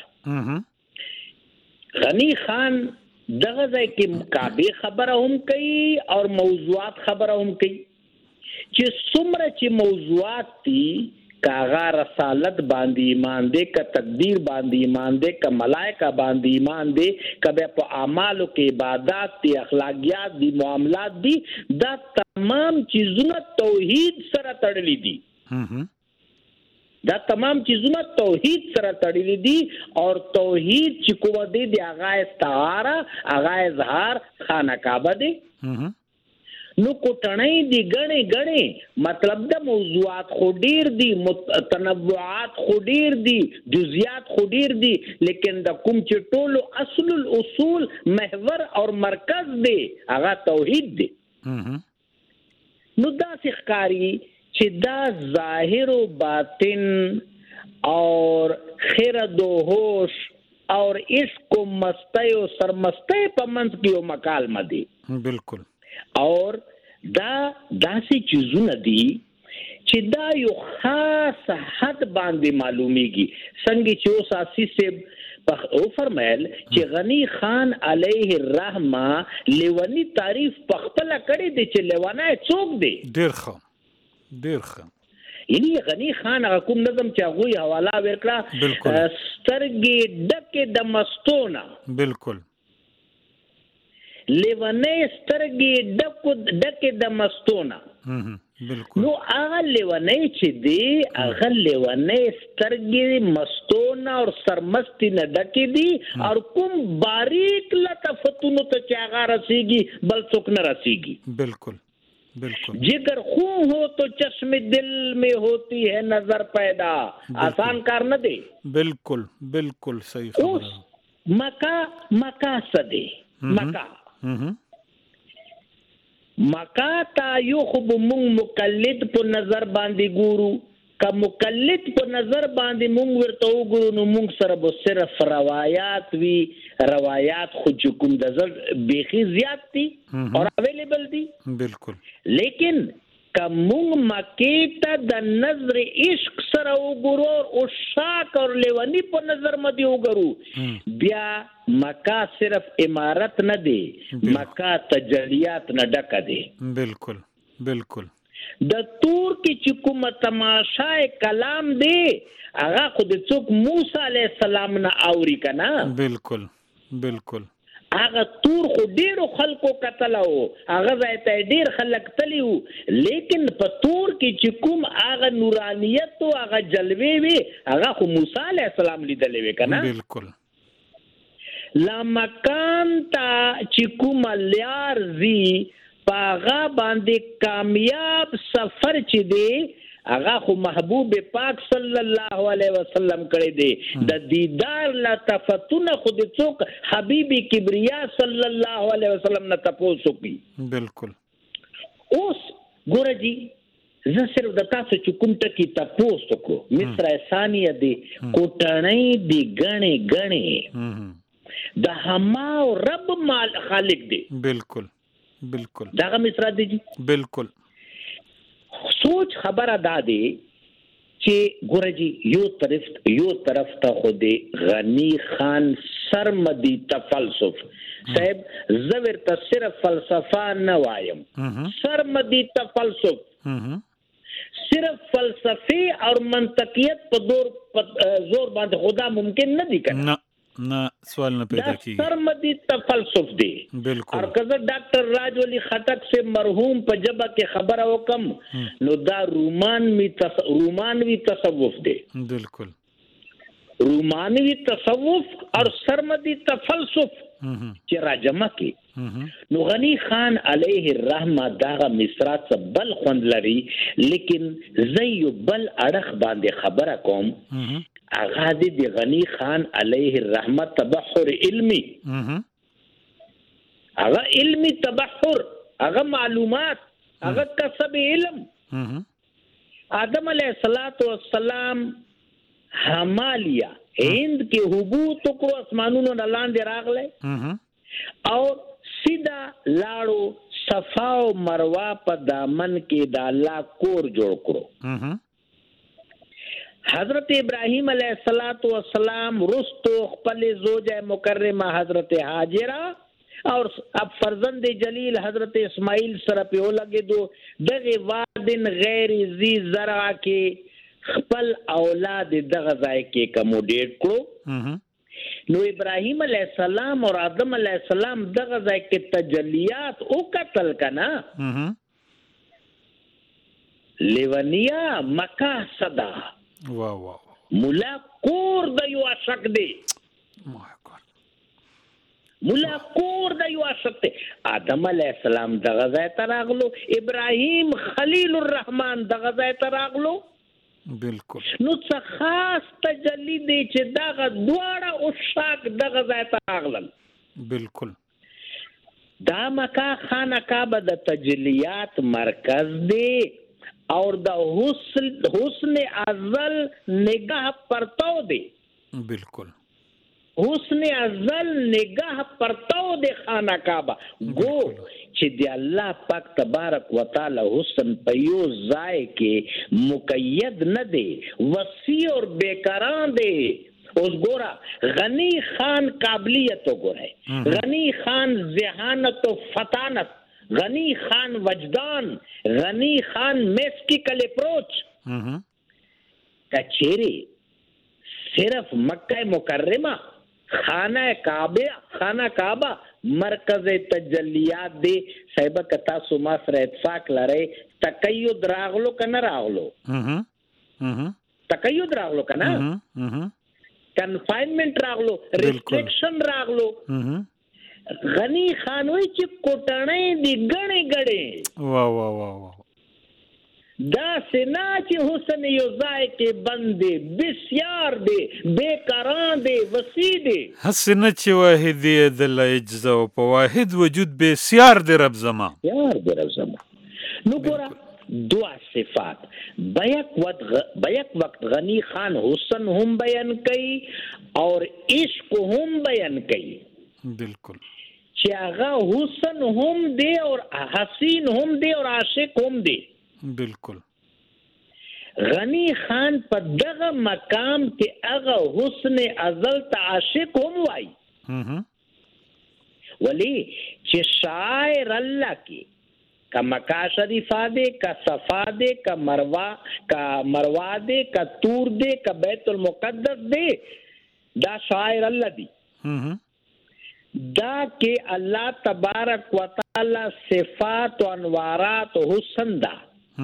[SPEAKER 7] غنی خان دغه ځای کې کعبه خبره هم کوي او موضوعات خبره هم کوي، چې څومره چې موضوعات دي کاغه رسالت باندې ایمان دې کا تقدیر باندې ایمان دې کا ملائکه باندې ایمان دې کبه په اعمالو کې عبادت دي اخلاقیات دي معاملات دي، دا تمام چیزونه توحید سره تړلي دي. دا تمام چیزونه توحید سره تړلي دي او توحید چې کوم دی د هغه استعاره هغه اظهار خانه کعبه دی. نو کوټنۍ دی غړې مطلب د موضوعات خو ډیر دي، تنوعات خو ډیر دي، جزئیات خو ډیر دي، لیکن د کوم چې ټولو اصل الاصول محور او مرکز دی هغه توحید دی. نو دا ښکاری چې دا ظاهر و باطن اور خرد و ہوش اور عشق و مستی و سرمستی په منځ کې یو مکالمه دی.
[SPEAKER 2] بالکل.
[SPEAKER 7] اور دا داسې چیزونه دي چې دا یو خاص حد باندې معلومیږي. څنګه چې اوس آسی سے او فرمایل چې غنی خان علیه الرحمه لیونی تعریف پخپله کړی دی چې لیوانای څوک دی.
[SPEAKER 2] ډیر ښه
[SPEAKER 7] یعنی غنی خان هغه کوم نظم چې هغه حواله ورکړه سترګې ډکه د مستونه.
[SPEAKER 2] بالکل.
[SPEAKER 7] لیونې سترګې ډکه د مستونه.
[SPEAKER 2] بالکل.
[SPEAKER 7] نو هغه لیونې چې دی هغه لیونې سترګې مستونه او سرمستی نه ډکې دي او کوم باریک لطفتونو ته چې هغه رسیږي بل څوک نه رسیږي.
[SPEAKER 2] بالکل. بالکل.
[SPEAKER 7] जिगर खून हो तो चश्मे दिल में होती है नजर पैदा, आसान कार न दे.
[SPEAKER 2] बिल्कुल बिल्कुल सही खबर है.
[SPEAKER 7] मका सदे मका ता यो खूब मुंग मुकल्लिद पर नजर बांधी गुरु का मुकल्लिद पर नजर बांधी मुंग ورته وګورو نو موږ سره به صرف روایات وی روایات خو چکم دزر بیخی زیاد تھی اور اویلیبل تھی.
[SPEAKER 2] بالکل.
[SPEAKER 7] لیکن کمونگ مکیتا دا نظر عشق سره وګورو او شاک اور لیوانی په نظر مدی وګورو بیا مکا صرف عمارت نه دی، مکا تجلیات نه ډکه دی.
[SPEAKER 2] بالکل. بالکل.
[SPEAKER 7] د تور کې چې کومه تماشای کلام دی هغه خو د څوک موسی علیه السلام نه اوري کنه.
[SPEAKER 2] بالکل بالکل.
[SPEAKER 7] هغه تور خو ډیرو خلکو کتل او هغه ځای ته ډیر خلک تلی وو، لیکن په تور کې چې کوم هغه نورانیت او هغه جلوه وي هغه خو موسی علیه السلام لیدلې وي کنه.
[SPEAKER 2] بالکل.
[SPEAKER 7] لا مکان تا چې کوم لیار زی پاغا باندې کامیاب سفر چې دی هغه خو محبوب پاک صلی الله علیه وسلم کړی دی. د دیدار لا تفتون خود څوک حبیبی کبریا صلی الله علیه وسلم نه تاسو کوي.
[SPEAKER 2] بالکل.
[SPEAKER 7] اوس ګوره جی زه صرف د تاسو چې کوم ټکی تاسو کو مصر ثانیه دی کوټنۍ دی غنې د حما او رب مال خالق دی.
[SPEAKER 2] بالکل بالکل.
[SPEAKER 7] داغه مصر دی جی.
[SPEAKER 2] بالکل.
[SPEAKER 7] سوچ خبره دا دی چې ګوره جی یو طرف ته خو دی غنی خان سرمدی تفلسف صاحب زویر ته صرف فلسفه نه وایم، سرمدی تفلسف صرف فلسفه اور منطقیت په زور باندې خدا ممکن نه دی کنه.
[SPEAKER 2] نه سوال نه پیدا کیږي.
[SPEAKER 7] سرمدی تفلسف دی.
[SPEAKER 2] بالکل.
[SPEAKER 7] اور کزه ډاکټر راج ولی خټک سے مرحوم په جبه کې خبره وکم نو دا رومانوی تصوف دی.
[SPEAKER 2] بالکل.
[SPEAKER 7] رومانوی تصوف اور سرمدی تفلسف چې راجمه کې نو غنی خان علیه الرحمه داغه مصرات څخه بل خوند لري، لیکن زیو بل اړخ باندې خبره کوم هغه د غنی خان علیه الرحمه تبحر علمی، هغه علمی تبحر، هغه معلومات، هغه کسب علم. آدم علیه السلام حمالیه هند کې حبوط کو اسمانونو نه لاندې راغله او سیدا لاړو صفا او مروه په دامن کې د الله کور جوړ کړو. حضرت ابراہیم علیہ السلام رستو خپل زوجہ مکرمہ حضرت حاجرہ اور اب فرزند جلیل حضرت اسماعیل سره په لګې دو دغه وادن غیر ذی زرع کې خپل اولاد دغه ځای کې کوموډیټ کړو. نو ابراہیم علیہ السلام اور آدم علیہ السلام دغه ځای کې تجلیات او قتل کنا لیونیا مکہ صدا
[SPEAKER 2] واو واو
[SPEAKER 7] مولا کور د یو عاشق دی. مولا کور د یو عاشق دی. آدم علیہ السلام دغه ځای ته راغلو، ابراهیم خلیل الرحمن دغه ځای ته راغلو.
[SPEAKER 2] بالکل.
[SPEAKER 7] نو څه خاص تجلی دی چې دغه دواړه عاشق دغه ځای ته راغلل.
[SPEAKER 2] بالکل.
[SPEAKER 7] دا مکه خانه کعبه د تجلیات مرکز دی اور دا حسن ازل نگاہ پرتاو دے.
[SPEAKER 2] بالکل.
[SPEAKER 7] حسن ازل نگاہ پرتاو دے خانہ کعبہ گو چې دی الله پاک تبارک وتعالی حسن پیو ځای کې مقید نه دی، وسیع اور بیکران دی. اوس ګورا غنی خان قابلیت وګورئ، غنی خان ذہانت و فطانت، غنی خان وجدان، غنی خان میسٹیکل اپروچ. کچھیری صرف مکہ مکرمہ خانہ کعبہ مرکز تجلیات دی. صاحب کتا سما سره اتفاق لري تقید راغلو کنه راغلو تقید راغلو کنه کنفائنمنٹ راغلو ریسٹرکشن راغلو. غنی خانوی چې کوټنۍ دی غړې غړې
[SPEAKER 2] وا وا وا وا
[SPEAKER 7] دا سنا چې حسن یو ځای کې بندې بسیار دی بیکاران دی وسیع دی.
[SPEAKER 2] حسن چې واحد دی د لا اجزا په واحد وجود بسیار دی رب زما
[SPEAKER 7] یار دی رب زما. نو ګورا دعا صفات بیک وقت غنی خان حسن هم بیان کئی اور عشق هم بیان کئی.
[SPEAKER 2] بالکل.
[SPEAKER 7] چې هغه حسن هم دی اور حسین هم دی اور عاشق هم دی.
[SPEAKER 2] بالکل.
[SPEAKER 7] غنی خان په دغه مقام کې هغه حسن ازل ته عاشق هم وای. ولی چې شاعر الله کې کا مکہ شریفہ دے کا صفا دے کا مروہ دے کا تور دے کا بیت المقدس دے دا شاعر اللہ دی دا کہ اللہ تبارک و تعالی صفات و انوارات و حسن دا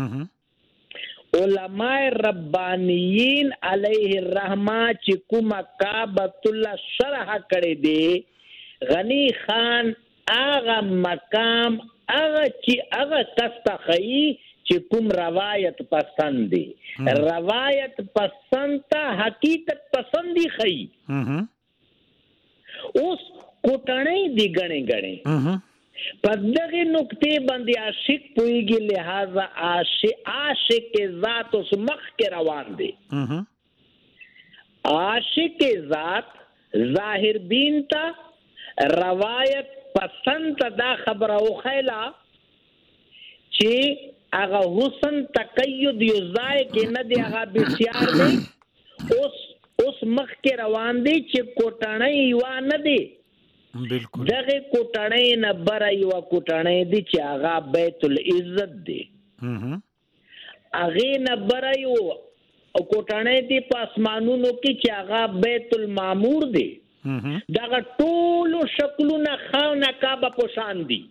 [SPEAKER 7] علماء ربانیین علیہ الرحمہ چکم کعبۃ اللہ شرح کرے دے غنی خان آغا مقام آغا کستخئی چکم روایت پسند دے روایت پسند تا حقیقت پسندی خئی اس کوٹنے دی گنے گنے پدغی نکتے بندی عاشق پوئی گی لہذا عاشق کے ذات اس مخ کے روان دے عاشق کے ذات ظاہر بین تا روایت پسند دا خبر او خیلا چی اغا حسن تقید یوزائے کے ندی اغا بسیار دے اس مخ کے روان دے چی کوٹنے یوا ندے
[SPEAKER 2] بالکل
[SPEAKER 7] دغه کوټړې نه بره یو کوټړې دي چې هغه بیت العزت دی هغه نه بره یو کوټړې دي په اسمانونو کې چې هغه بیت المعمور دی دغه ټول شکلونه خانه کعبه په شان دي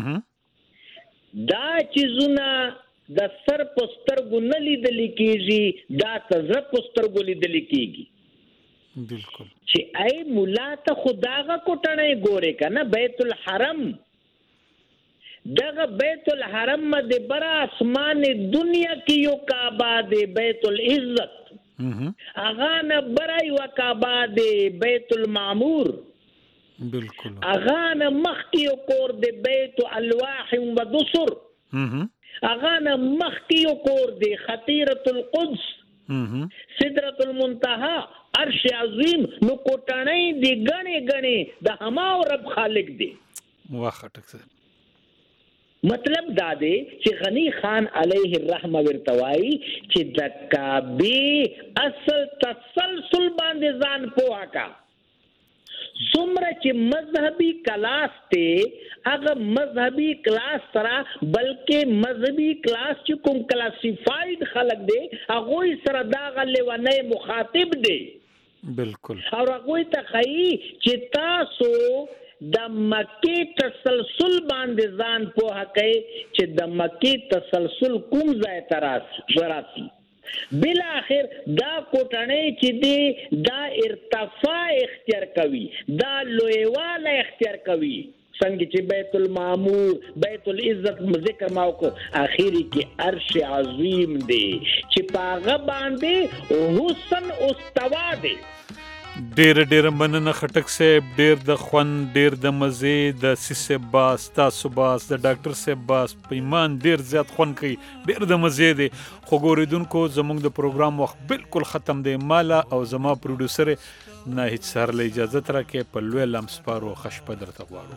[SPEAKER 7] دا چیزونه د سر پستر ګن لیدل کیږي دا تزر پستر ګل لیدل کیږي
[SPEAKER 2] بالکل
[SPEAKER 7] چې ای مولا ته خداغه کوټنه ګوره کنه بیت الحرم دغه بیت الحرم د بر اسمان دنیا کې یو کعبه دی بیت العزت اغه نه بر یو کعبه دی بیت المعمور
[SPEAKER 2] بالکل
[SPEAKER 7] اغه نه مخ کې یو کور دی بیت الواح و دسر اغه نه مخ کې یو کور دی خطیرۃ القدس سدرۃ المنتہا عرش عظیم نو کوټنۍ دی غنی د هماو رب خالق دی
[SPEAKER 2] واخټک
[SPEAKER 7] مطلب دا دی چې غنی خان علیه الرحمه ورتوای چې د کعبه اصل تسلسل باندې ځان پوها کا څومره چې مذهبي کلاس ته هغه مذهبي کلاس سره بلکې مذهبي کلاس چې کوم کلاسیفاید خلق دی هغه سره دا غلونه مخاطب دی
[SPEAKER 2] بالکل
[SPEAKER 7] او هغه ته خی چې تاسو د مکی تسلسل باندې ځان پوها کوي چې د مکی تسلسل کوم ځای تراسي بل اخر دا کوټنۍ چې دی دا ارتفاع اختیار کوي دا لویواله اختیار کوي څنګه چې بیت المعمور بیت العزت ذکر ماو کو اخیری کې عرش عظیم دی چې پاغه باندې حسن استوا دی
[SPEAKER 2] ډیر مننه خټک صاحب ډیر د خوند ډیر د مزه د سیسه باس تاسو باس د ډاکټر صاحب باس په ایمان ډیر زیات خوند کوي ډیر د مزه دی خو ګوریدونکو زموږ د پروګرام وخت بالکل ختم دی مالا او زما پروډوسر نه هیڅ سره اجازه ترکه په لوی لمسپارو خشپه درته غواړو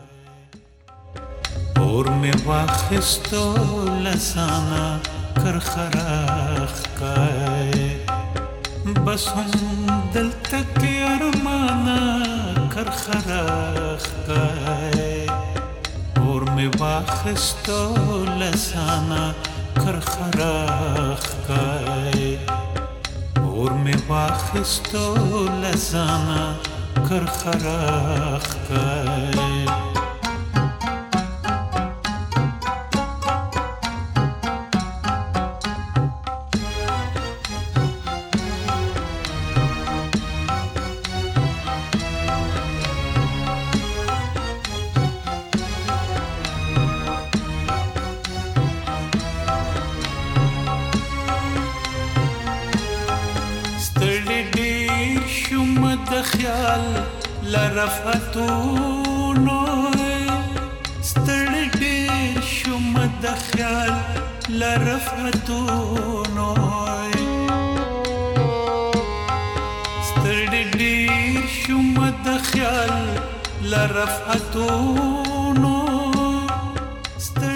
[SPEAKER 1] اور میں واخستو لسانا کرخراخ کائے بس ہم دل تک ارمانا کرخراخ کائے اور میں واخستو لسانا کرخراخ کائے اور میں واخستو لسانا کرخراخ کائے خیال لرفتونو ستړي ډېر شوم د خیال لرفتونو ستړي ډېر شوم د خیال لرفتونو